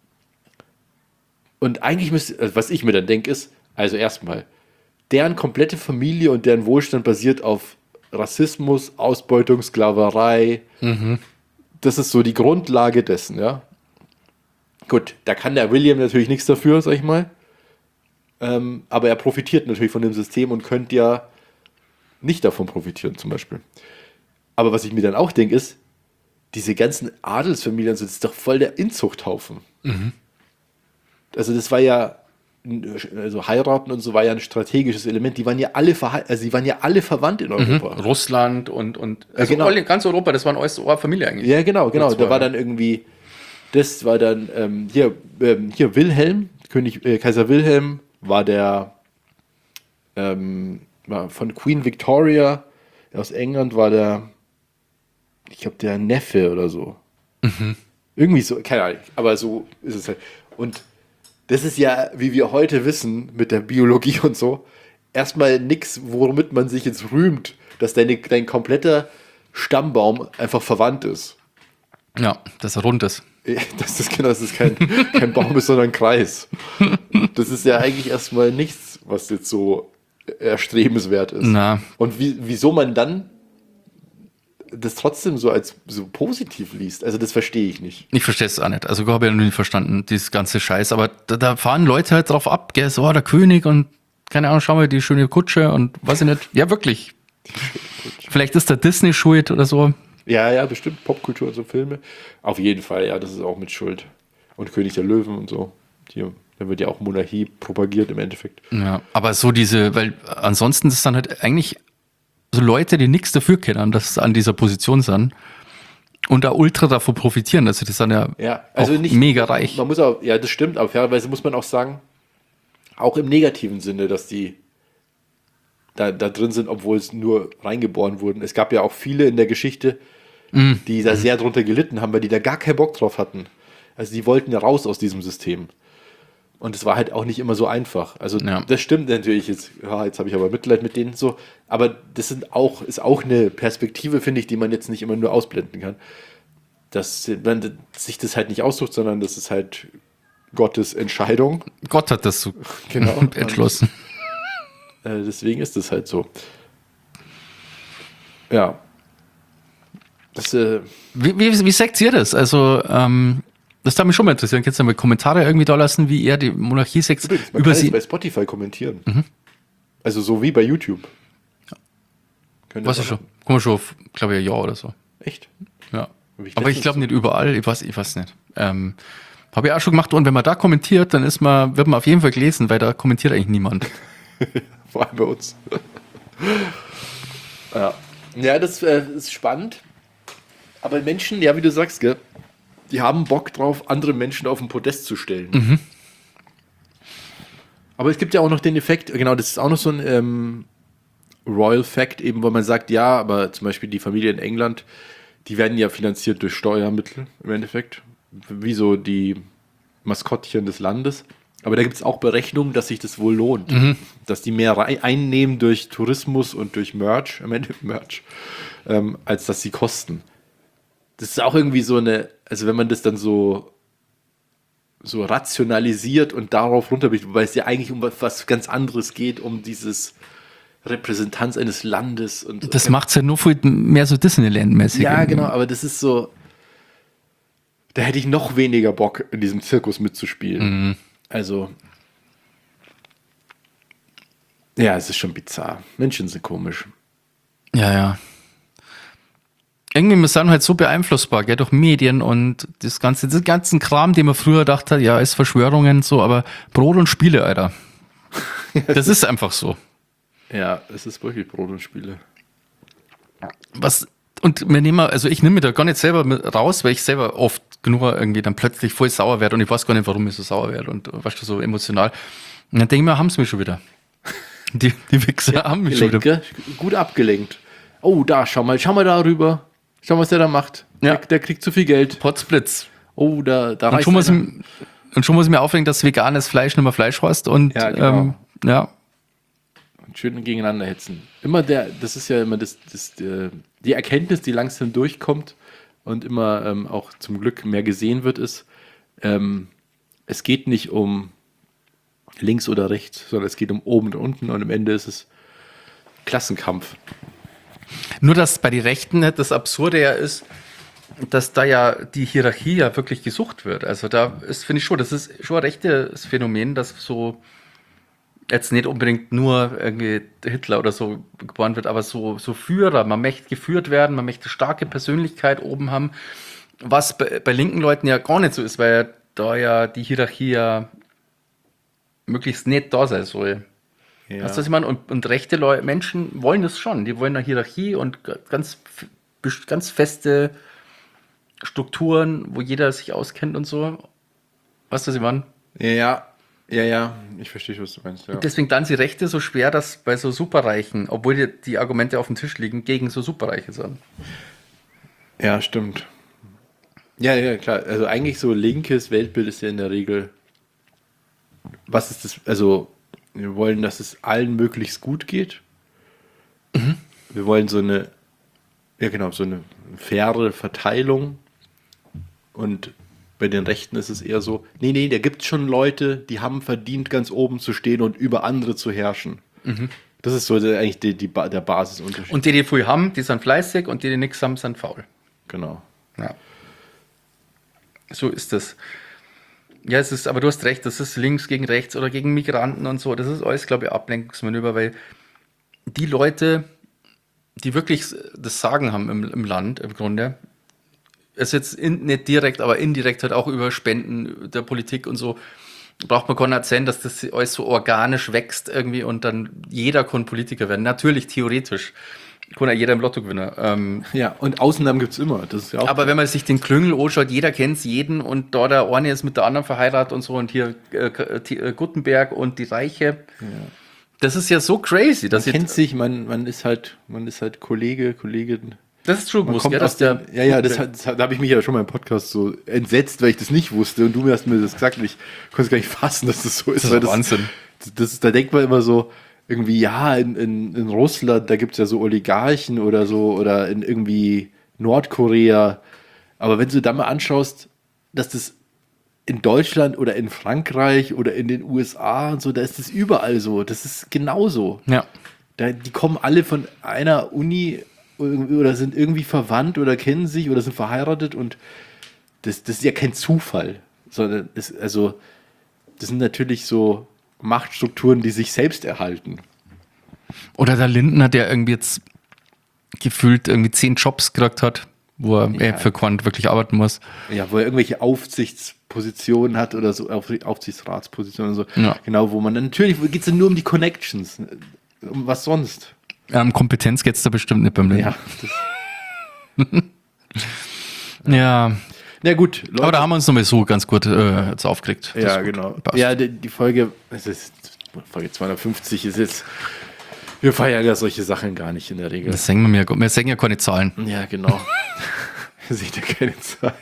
Und eigentlich müsste, also was ich mir dann denke, ist, also erstmal, deren komplette Familie und deren Wohlstand basiert auf Rassismus, Ausbeutung, Sklaverei. Mhm. Das ist so die Grundlage dessen, ja. Gut, da kann der William natürlich nichts dafür, sag ich mal. Ähm, aber er profitiert natürlich von dem System und könnte ja nicht davon profitieren, zum Beispiel. Aber was ich mir dann auch denke, ist, diese ganzen Adelsfamilien sind doch voll der Inzuchthaufen. Mhm. Also das war ja, also heiraten und so war ja ein strategisches Element. Die waren ja alle verhe- also die waren ja alle verwandt in Europa. Mhm. Russland und, und also genau. alle, ganz Europa, das waren alles eine Familie eigentlich. Ja, genau, genau. Das Da war, war dann irgendwie, das war dann, ähm, hier, ähm, hier Wilhelm, König, äh, Kaiser Wilhelm war der, ähm, war von Queen Victoria aus England war der, ich glaube, der Neffe oder so. Mhm. Irgendwie so, keine Ahnung, aber so ist es halt. Und das ist ja, wie wir heute wissen, mit der Biologie und so, erstmal nichts, womit man sich jetzt rühmt, dass deine, dein kompletter Stammbaum einfach verwandt ist. Ja, dass er rund ist. Das ist genau, dass es kein, kein Baum ist, sondern ein Kreis. Das ist ja eigentlich erstmal nichts, was jetzt so erstrebenswert ist. Na. Und wie, wieso man dann das trotzdem so als so positiv liest, also das verstehe ich nicht. Ich verstehe es auch nicht. Also ich habe ja noch nicht verstanden, dieses ganze Scheiß. Aber da, da fahren Leute halt drauf ab, gell, so, oh, der König und keine Ahnung, schau mal, die schöne Kutsche und weiß ich nicht. Ja, wirklich. Vielleicht ist der Disney schuld oder so. Ja, ja, bestimmt Popkultur und so Filme. Auf jeden Fall, ja, das ist auch mit Schuld. Und König der Löwen und so. Hier, da wird ja auch Monarchie propagiert im Endeffekt. Ja, aber so diese, weil ansonsten ist dann halt eigentlich so Leute, die nichts dafür kennen, dass sie an dieser Position sind und da ultra davon profitieren. Also das sind ja, ja also auch nicht, mega reich. Man muss auch, ja, das stimmt, auf fairerweise muss man auch sagen, auch im negativen Sinne, dass die da, da drin sind, obwohl es nur reingeboren wurden. Es gab ja auch viele in der Geschichte, mm. die da sehr drunter gelitten haben, weil die da gar keinen Bock drauf hatten. Also die wollten ja raus aus diesem System. Und es war halt auch nicht immer so einfach. Also ja. das stimmt natürlich jetzt. Ja, jetzt habe ich aber Mitleid mit denen so. Aber das sind auch, ist auch eine Perspektive, finde ich, die man jetzt nicht immer nur ausblenden kann. Dass man sich das halt nicht aussucht, sondern das ist halt Gottes Entscheidung. Gott hat das so genau entschlossen. Und, äh, deswegen ist es halt so. Ja. Das, äh wie, wie, wie seht ihr das? Also, ähm, das darf mich schon mal interessieren. Kannst du mal Kommentare irgendwie da lassen, wie ihr die Monarchie seht? Man über kann sie bei Spotify kommentieren. Mhm. Also so wie bei YouTube. Ja. Was ist schon? Kommen wir schon auf, glaube ich, ein Jahr oder so. Echt? Ja. Ich aber ich glaube so nicht überall. Ich weiß, ich weiß nicht. Ähm, Habe ich auch schon gemacht. Und wenn man da kommentiert, dann ist man, wird man auf jeden Fall gelesen, weil da kommentiert eigentlich niemand. Vor allem bei uns. ja. Ja, das äh, ist spannend. Aber Menschen, ja, wie du sagst, gell, die haben Bock drauf, andere Menschen auf den Podest zu stellen. Mhm. Aber es gibt ja auch noch den Effekt, genau, das ist auch noch so ein ähm, Royal Fact, eben, weil man sagt, ja, aber zum Beispiel die Familie in England, die werden ja finanziert durch Steuermittel im Endeffekt, wie so die Maskottchen des Landes. Aber da gibt es auch Berechnungen, dass sich das wohl lohnt. Mhm. Dass die mehr einnehmen durch Tourismus und durch Merch, am Ende Merch, ähm, als dass sie kosten. Das ist auch irgendwie so eine, also wenn man das dann so, so rationalisiert und darauf runterbricht, wobei es ja eigentlich um was ganz anderes geht, um dieses Repräsentanz eines Landes. Und das macht es ja nur viel mehr so Disneyland-mäßig. Ja, irgendwie. Genau, aber das ist so, da hätte ich noch weniger Bock, in diesem Zirkus mitzuspielen. Mhm. Also, ja, es ist schon bizarr. Menschen sind komisch. Ja, ja. Irgendwie, wir sind halt so beeinflussbar, gell, durch Medien und das ganze, das ganzen Kram, den man früher gedacht hat, ja, ist Verschwörungen so, aber Brot und Spiele, Alter. Das ist einfach so. Ja, es ist wirklich Brot und Spiele. Was, und wir nehmen, also ich nehme mir da gar nicht selber mit raus, weil ich selber oft genug irgendwie dann plötzlich voll sauer werde und ich weiß gar nicht, warum ich so sauer werde und weißt du, so emotional. Und dann denke ich mir, haben sie mich schon wieder. Die, die Wichser ja, haben mich schon wieder. Gut abgelenkt. Oh, da, schau mal, schau mal da rüber. Schau mal, was der da macht. Ja. Der, der kriegt zu viel Geld. Potzblitz. Oh, da, da und schon, muss ich, und schon muss ich mir aufregen, dass veganes Fleisch nicht mehr Fleisch heißt und ja, genau. ähm, ja. Und schön gegeneinander hetzen. Immer der, das ist ja immer das, das, die, die Erkenntnis, die langsam durchkommt und immer ähm, auch zum Glück mehr gesehen wird, ist, ähm, es geht nicht um links oder rechts, sondern es geht um oben und unten und am Ende ist es Klassenkampf. Nur, dass bei den Rechten das Absurde ja ist, dass da ja die Hierarchie ja wirklich gesucht wird. Also da ist, finde ich schon, das ist schon ein rechtes Phänomen, dass so jetzt nicht unbedingt nur irgendwie Hitler oder so geboren wird, aber so, so Führer, man möchte geführt werden, man möchte starke Persönlichkeit oben haben, was bei, bei linken Leuten ja gar nicht so ist, weil da ja die Hierarchie ja möglichst nicht da sein soll. Ja. Weißt du, was ich meine? Und, und rechte Leute, Menschen wollen das schon. Die wollen eine Hierarchie und ganz, ganz feste Strukturen, wo jeder sich auskennt und so. Weißt du, was ich meine? Ja, ja, ja. Ich verstehe, was du meinst. Ja. Und deswegen dann die Rechte so schwer, dass bei so Superreichen, obwohl die, die Argumente auf dem Tisch liegen, gegen so Superreiche sind. Ja, stimmt. Ja, ja, klar. Also eigentlich so linkes Weltbild ist ja in der Regel, was ist das, also wir wollen, dass es allen möglichst gut geht. Mhm. Wir wollen so eine, ja genau, so eine faire Verteilung. Und bei den Rechten ist es eher so, nee, nee, da gibt es schon Leute, die haben verdient, ganz oben zu stehen und über andere zu herrschen. Mhm. Das ist so der, eigentlich die, die, der Basisunterschied. Und die, die viel haben, die sind fleißig und die, die nichts haben, sind faul. Genau. Ja. So ist das. Ja, es ist, aber du hast recht, das ist links gegen rechts oder gegen Migranten und so. Das ist alles, glaube ich, Ablenkungsmanöver, weil die Leute, die wirklich das Sagen haben im, im Land, im Grunde, es jetzt in, nicht direkt, aber indirekt halt auch über Spenden der Politik und so, braucht man keinen erzählen, dass das alles so organisch wächst irgendwie und dann jeder kann Politiker werden. Natürlich, theoretisch kann ja jeder im Lotto gewinnen. Ähm, ja, und Ausnahmen gibt es immer. Das ist ja auch aber wenn man sich den Klüngel anschaut, jeder kennt jeden und da der eine ist mit der anderen verheiratet und so und hier äh, äh, Gutenberg und die Reiche, ja. Das ist ja so crazy. Dass man kennt sich, man, man ist halt, man ist halt Kollege, Kollegin. Das ist schon Man gewusst, kommt ja, aus dass der. der, ja, ja, das, hat, das hat, da habe ich mich ja schon mal im Podcast so entsetzt, weil ich das nicht wusste und du hast mir das gesagt und ich konnte es gar nicht fassen, dass das so ist. Das weil ist Wahnsinn. Das, das ist, da denkt man immer so, irgendwie, ja, in, in, in Russland, da gibt es ja so Oligarchen oder so, oder in irgendwie Nordkorea. Aber wenn du da mal anschaust, dass das in Deutschland oder in Frankreich oder in den U S A und so, da ist das überall so. Das ist genauso. Ja. Da, die kommen alle von einer Uni oder sind irgendwie verwandt oder kennen sich oder sind verheiratet und das, das ist ja kein Zufall, sondern das, also, das sind natürlich so Machtstrukturen, die sich selbst erhalten. Oder der Lindner, der irgendwie jetzt gefühlt irgendwie zehn Jobs gekriegt hat, wo er Ja. für Quant wirklich arbeiten muss. Ja, wo er irgendwelche Aufsichtspositionen hat oder so, Auf, Aufsichtsratspositionen und so. Ja. Genau, wo man dann, natürlich geht es dann nur um die Connections. Um was sonst? Ähm, Kompetenz geht es da bestimmt nicht beim Lindner. Ja. Ja. ja. Na gut, Leute. Aber da haben wir uns nochmal so ganz gut äh, jetzt aufgeregt. Das Ja, ist gut. genau. Passt. Ja, die, die Folge, es ist Folge zweihundertfünfzig ist jetzt, wir feiern ja solche Sachen gar nicht in der Regel. Das sagen wir mir, wir sagen ja keine Zahlen. Ja, genau. Sieht ja keine Zahlen.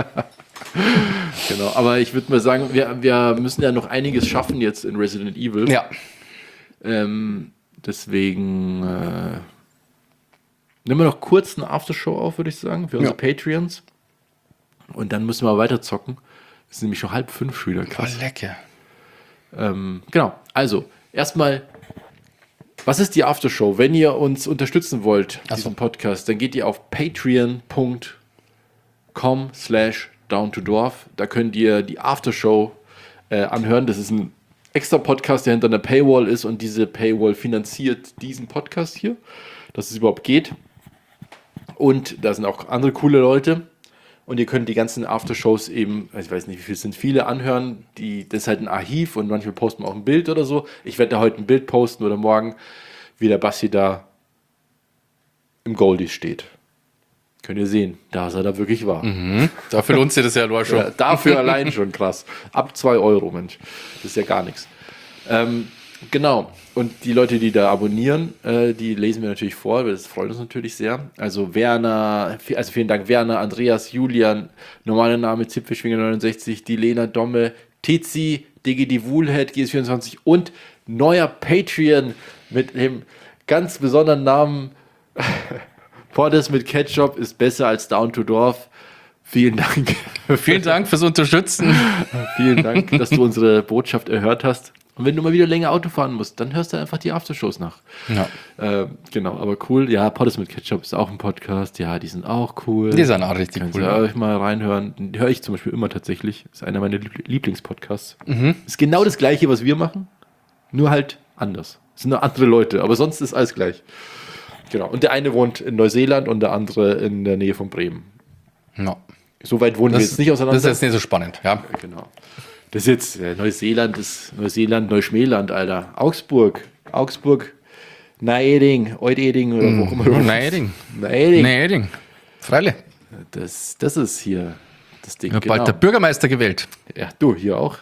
Genau, aber ich würde mal sagen, wir, wir müssen ja noch einiges schaffen jetzt in Resident Evil. Ja. Ähm, deswegen äh, nehmen wir noch kurz eine Aftershow auf, würde ich sagen, für unsere Ja. Patreons. Und dann müssen wir weiter zocken. Es ist nämlich schon halb fünf wieder, krass. Voll lecker. Ähm, genau, also erstmal, was ist die Aftershow? Wenn ihr uns unterstützen wollt, Ach so. diesen Podcast, dann geht ihr auf patreon punkt com slash down to dorf. Da könnt ihr die Aftershow äh, anhören. Das ist ein extra Podcast, der hinter einer Paywall ist und diese Paywall finanziert diesen Podcast hier, dass es überhaupt geht. Und da sind auch andere coole Leute. Und ihr könnt die ganzen Aftershows eben, ich weiß nicht, wie viele sind, viele anhören. Die, das ist halt ein Archiv und manchmal posten wir auch ein Bild oder so. Ich werde da heute ein Bild posten oder morgen, wie der Basti da im Goldie steht. Könnt ihr sehen, da er da wirklich war. Mhm. Dafür lohnt sich das ja nur schon. Ja, dafür allein schon krass. Ab zwei Euro, Mensch. Das ist ja gar nichts. Ähm, genau. Und die Leute, die da abonnieren, äh, die lesen wir natürlich vor, weil das freut uns natürlich sehr. Also Werner, also vielen Dank Werner, Andreas, Julian, normaler Name Zipfelschwinger neunundsechzig, die Lena Domme, Tizi, Digi Woolhead, G S vierundzwanzig und neuer Patreon mit dem ganz besonderen Namen Poddes mit Ketchup ist besser als Down to Dorf. Vielen Dank. Vielen Dank fürs Unterstützen. Vielen Dank, dass du unsere Botschaft erhört hast. Und wenn du mal wieder länger Auto fahren musst, dann hörst du einfach die Aftershows nach. Ja. Äh, genau, aber cool. Ja, Poddes mit Ketchup ist auch ein Podcast. Ja, die sind auch cool. Die sind auch richtig Könnt cool. ihr euch mal reinhören. Den höre ich zum Beispiel immer tatsächlich. Ist einer meiner Lieb- Lieblingspodcasts. Mhm. Ist genau das Gleiche, was wir machen, nur halt anders. Es sind nur andere Leute, aber sonst ist alles gleich. Genau. Und der eine wohnt in Neuseeland und der andere in der Nähe von Bremen. Ja. So weit wohnen Das, wir jetzt nicht auseinander. das ist jetzt nicht so spannend. Ja. Genau. Das ist jetzt äh, Neuseeland, ist Neuseeland, Neuschmäland, Alter. Augsburg, Augsburg, Neiding, Eudeding oder wo auch immer. Neiding. Neiding. Neiding. Freilich. Das, das ist hier das Ding. Ja, bald der Bürgermeister gewählt. Ja, du, hier auch.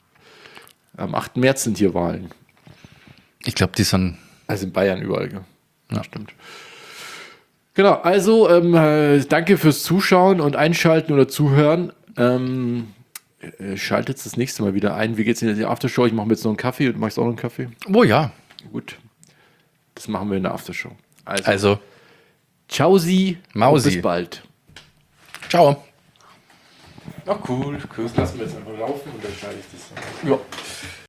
Am achten März sind hier Wahlen. Ich glaube, die sind. Also in Bayern überall. Gell? Ja, stimmt. Genau, also ähm, äh, danke fürs Zuschauen und Einschalten oder Zuhören. Ähm, äh, schaltet das nächste Mal wieder ein. Wie geht's in der Aftershow? Ich mache mir jetzt noch einen Kaffee. Du machst auch noch einen Kaffee? Oh ja. Gut. Das machen wir in der Aftershow. Also, Also, ciao Sie. Mausi. Und bis bald. ciao. Ach cool, cool. Das lassen wir jetzt einfach laufen und dann schneide ich das. Ja.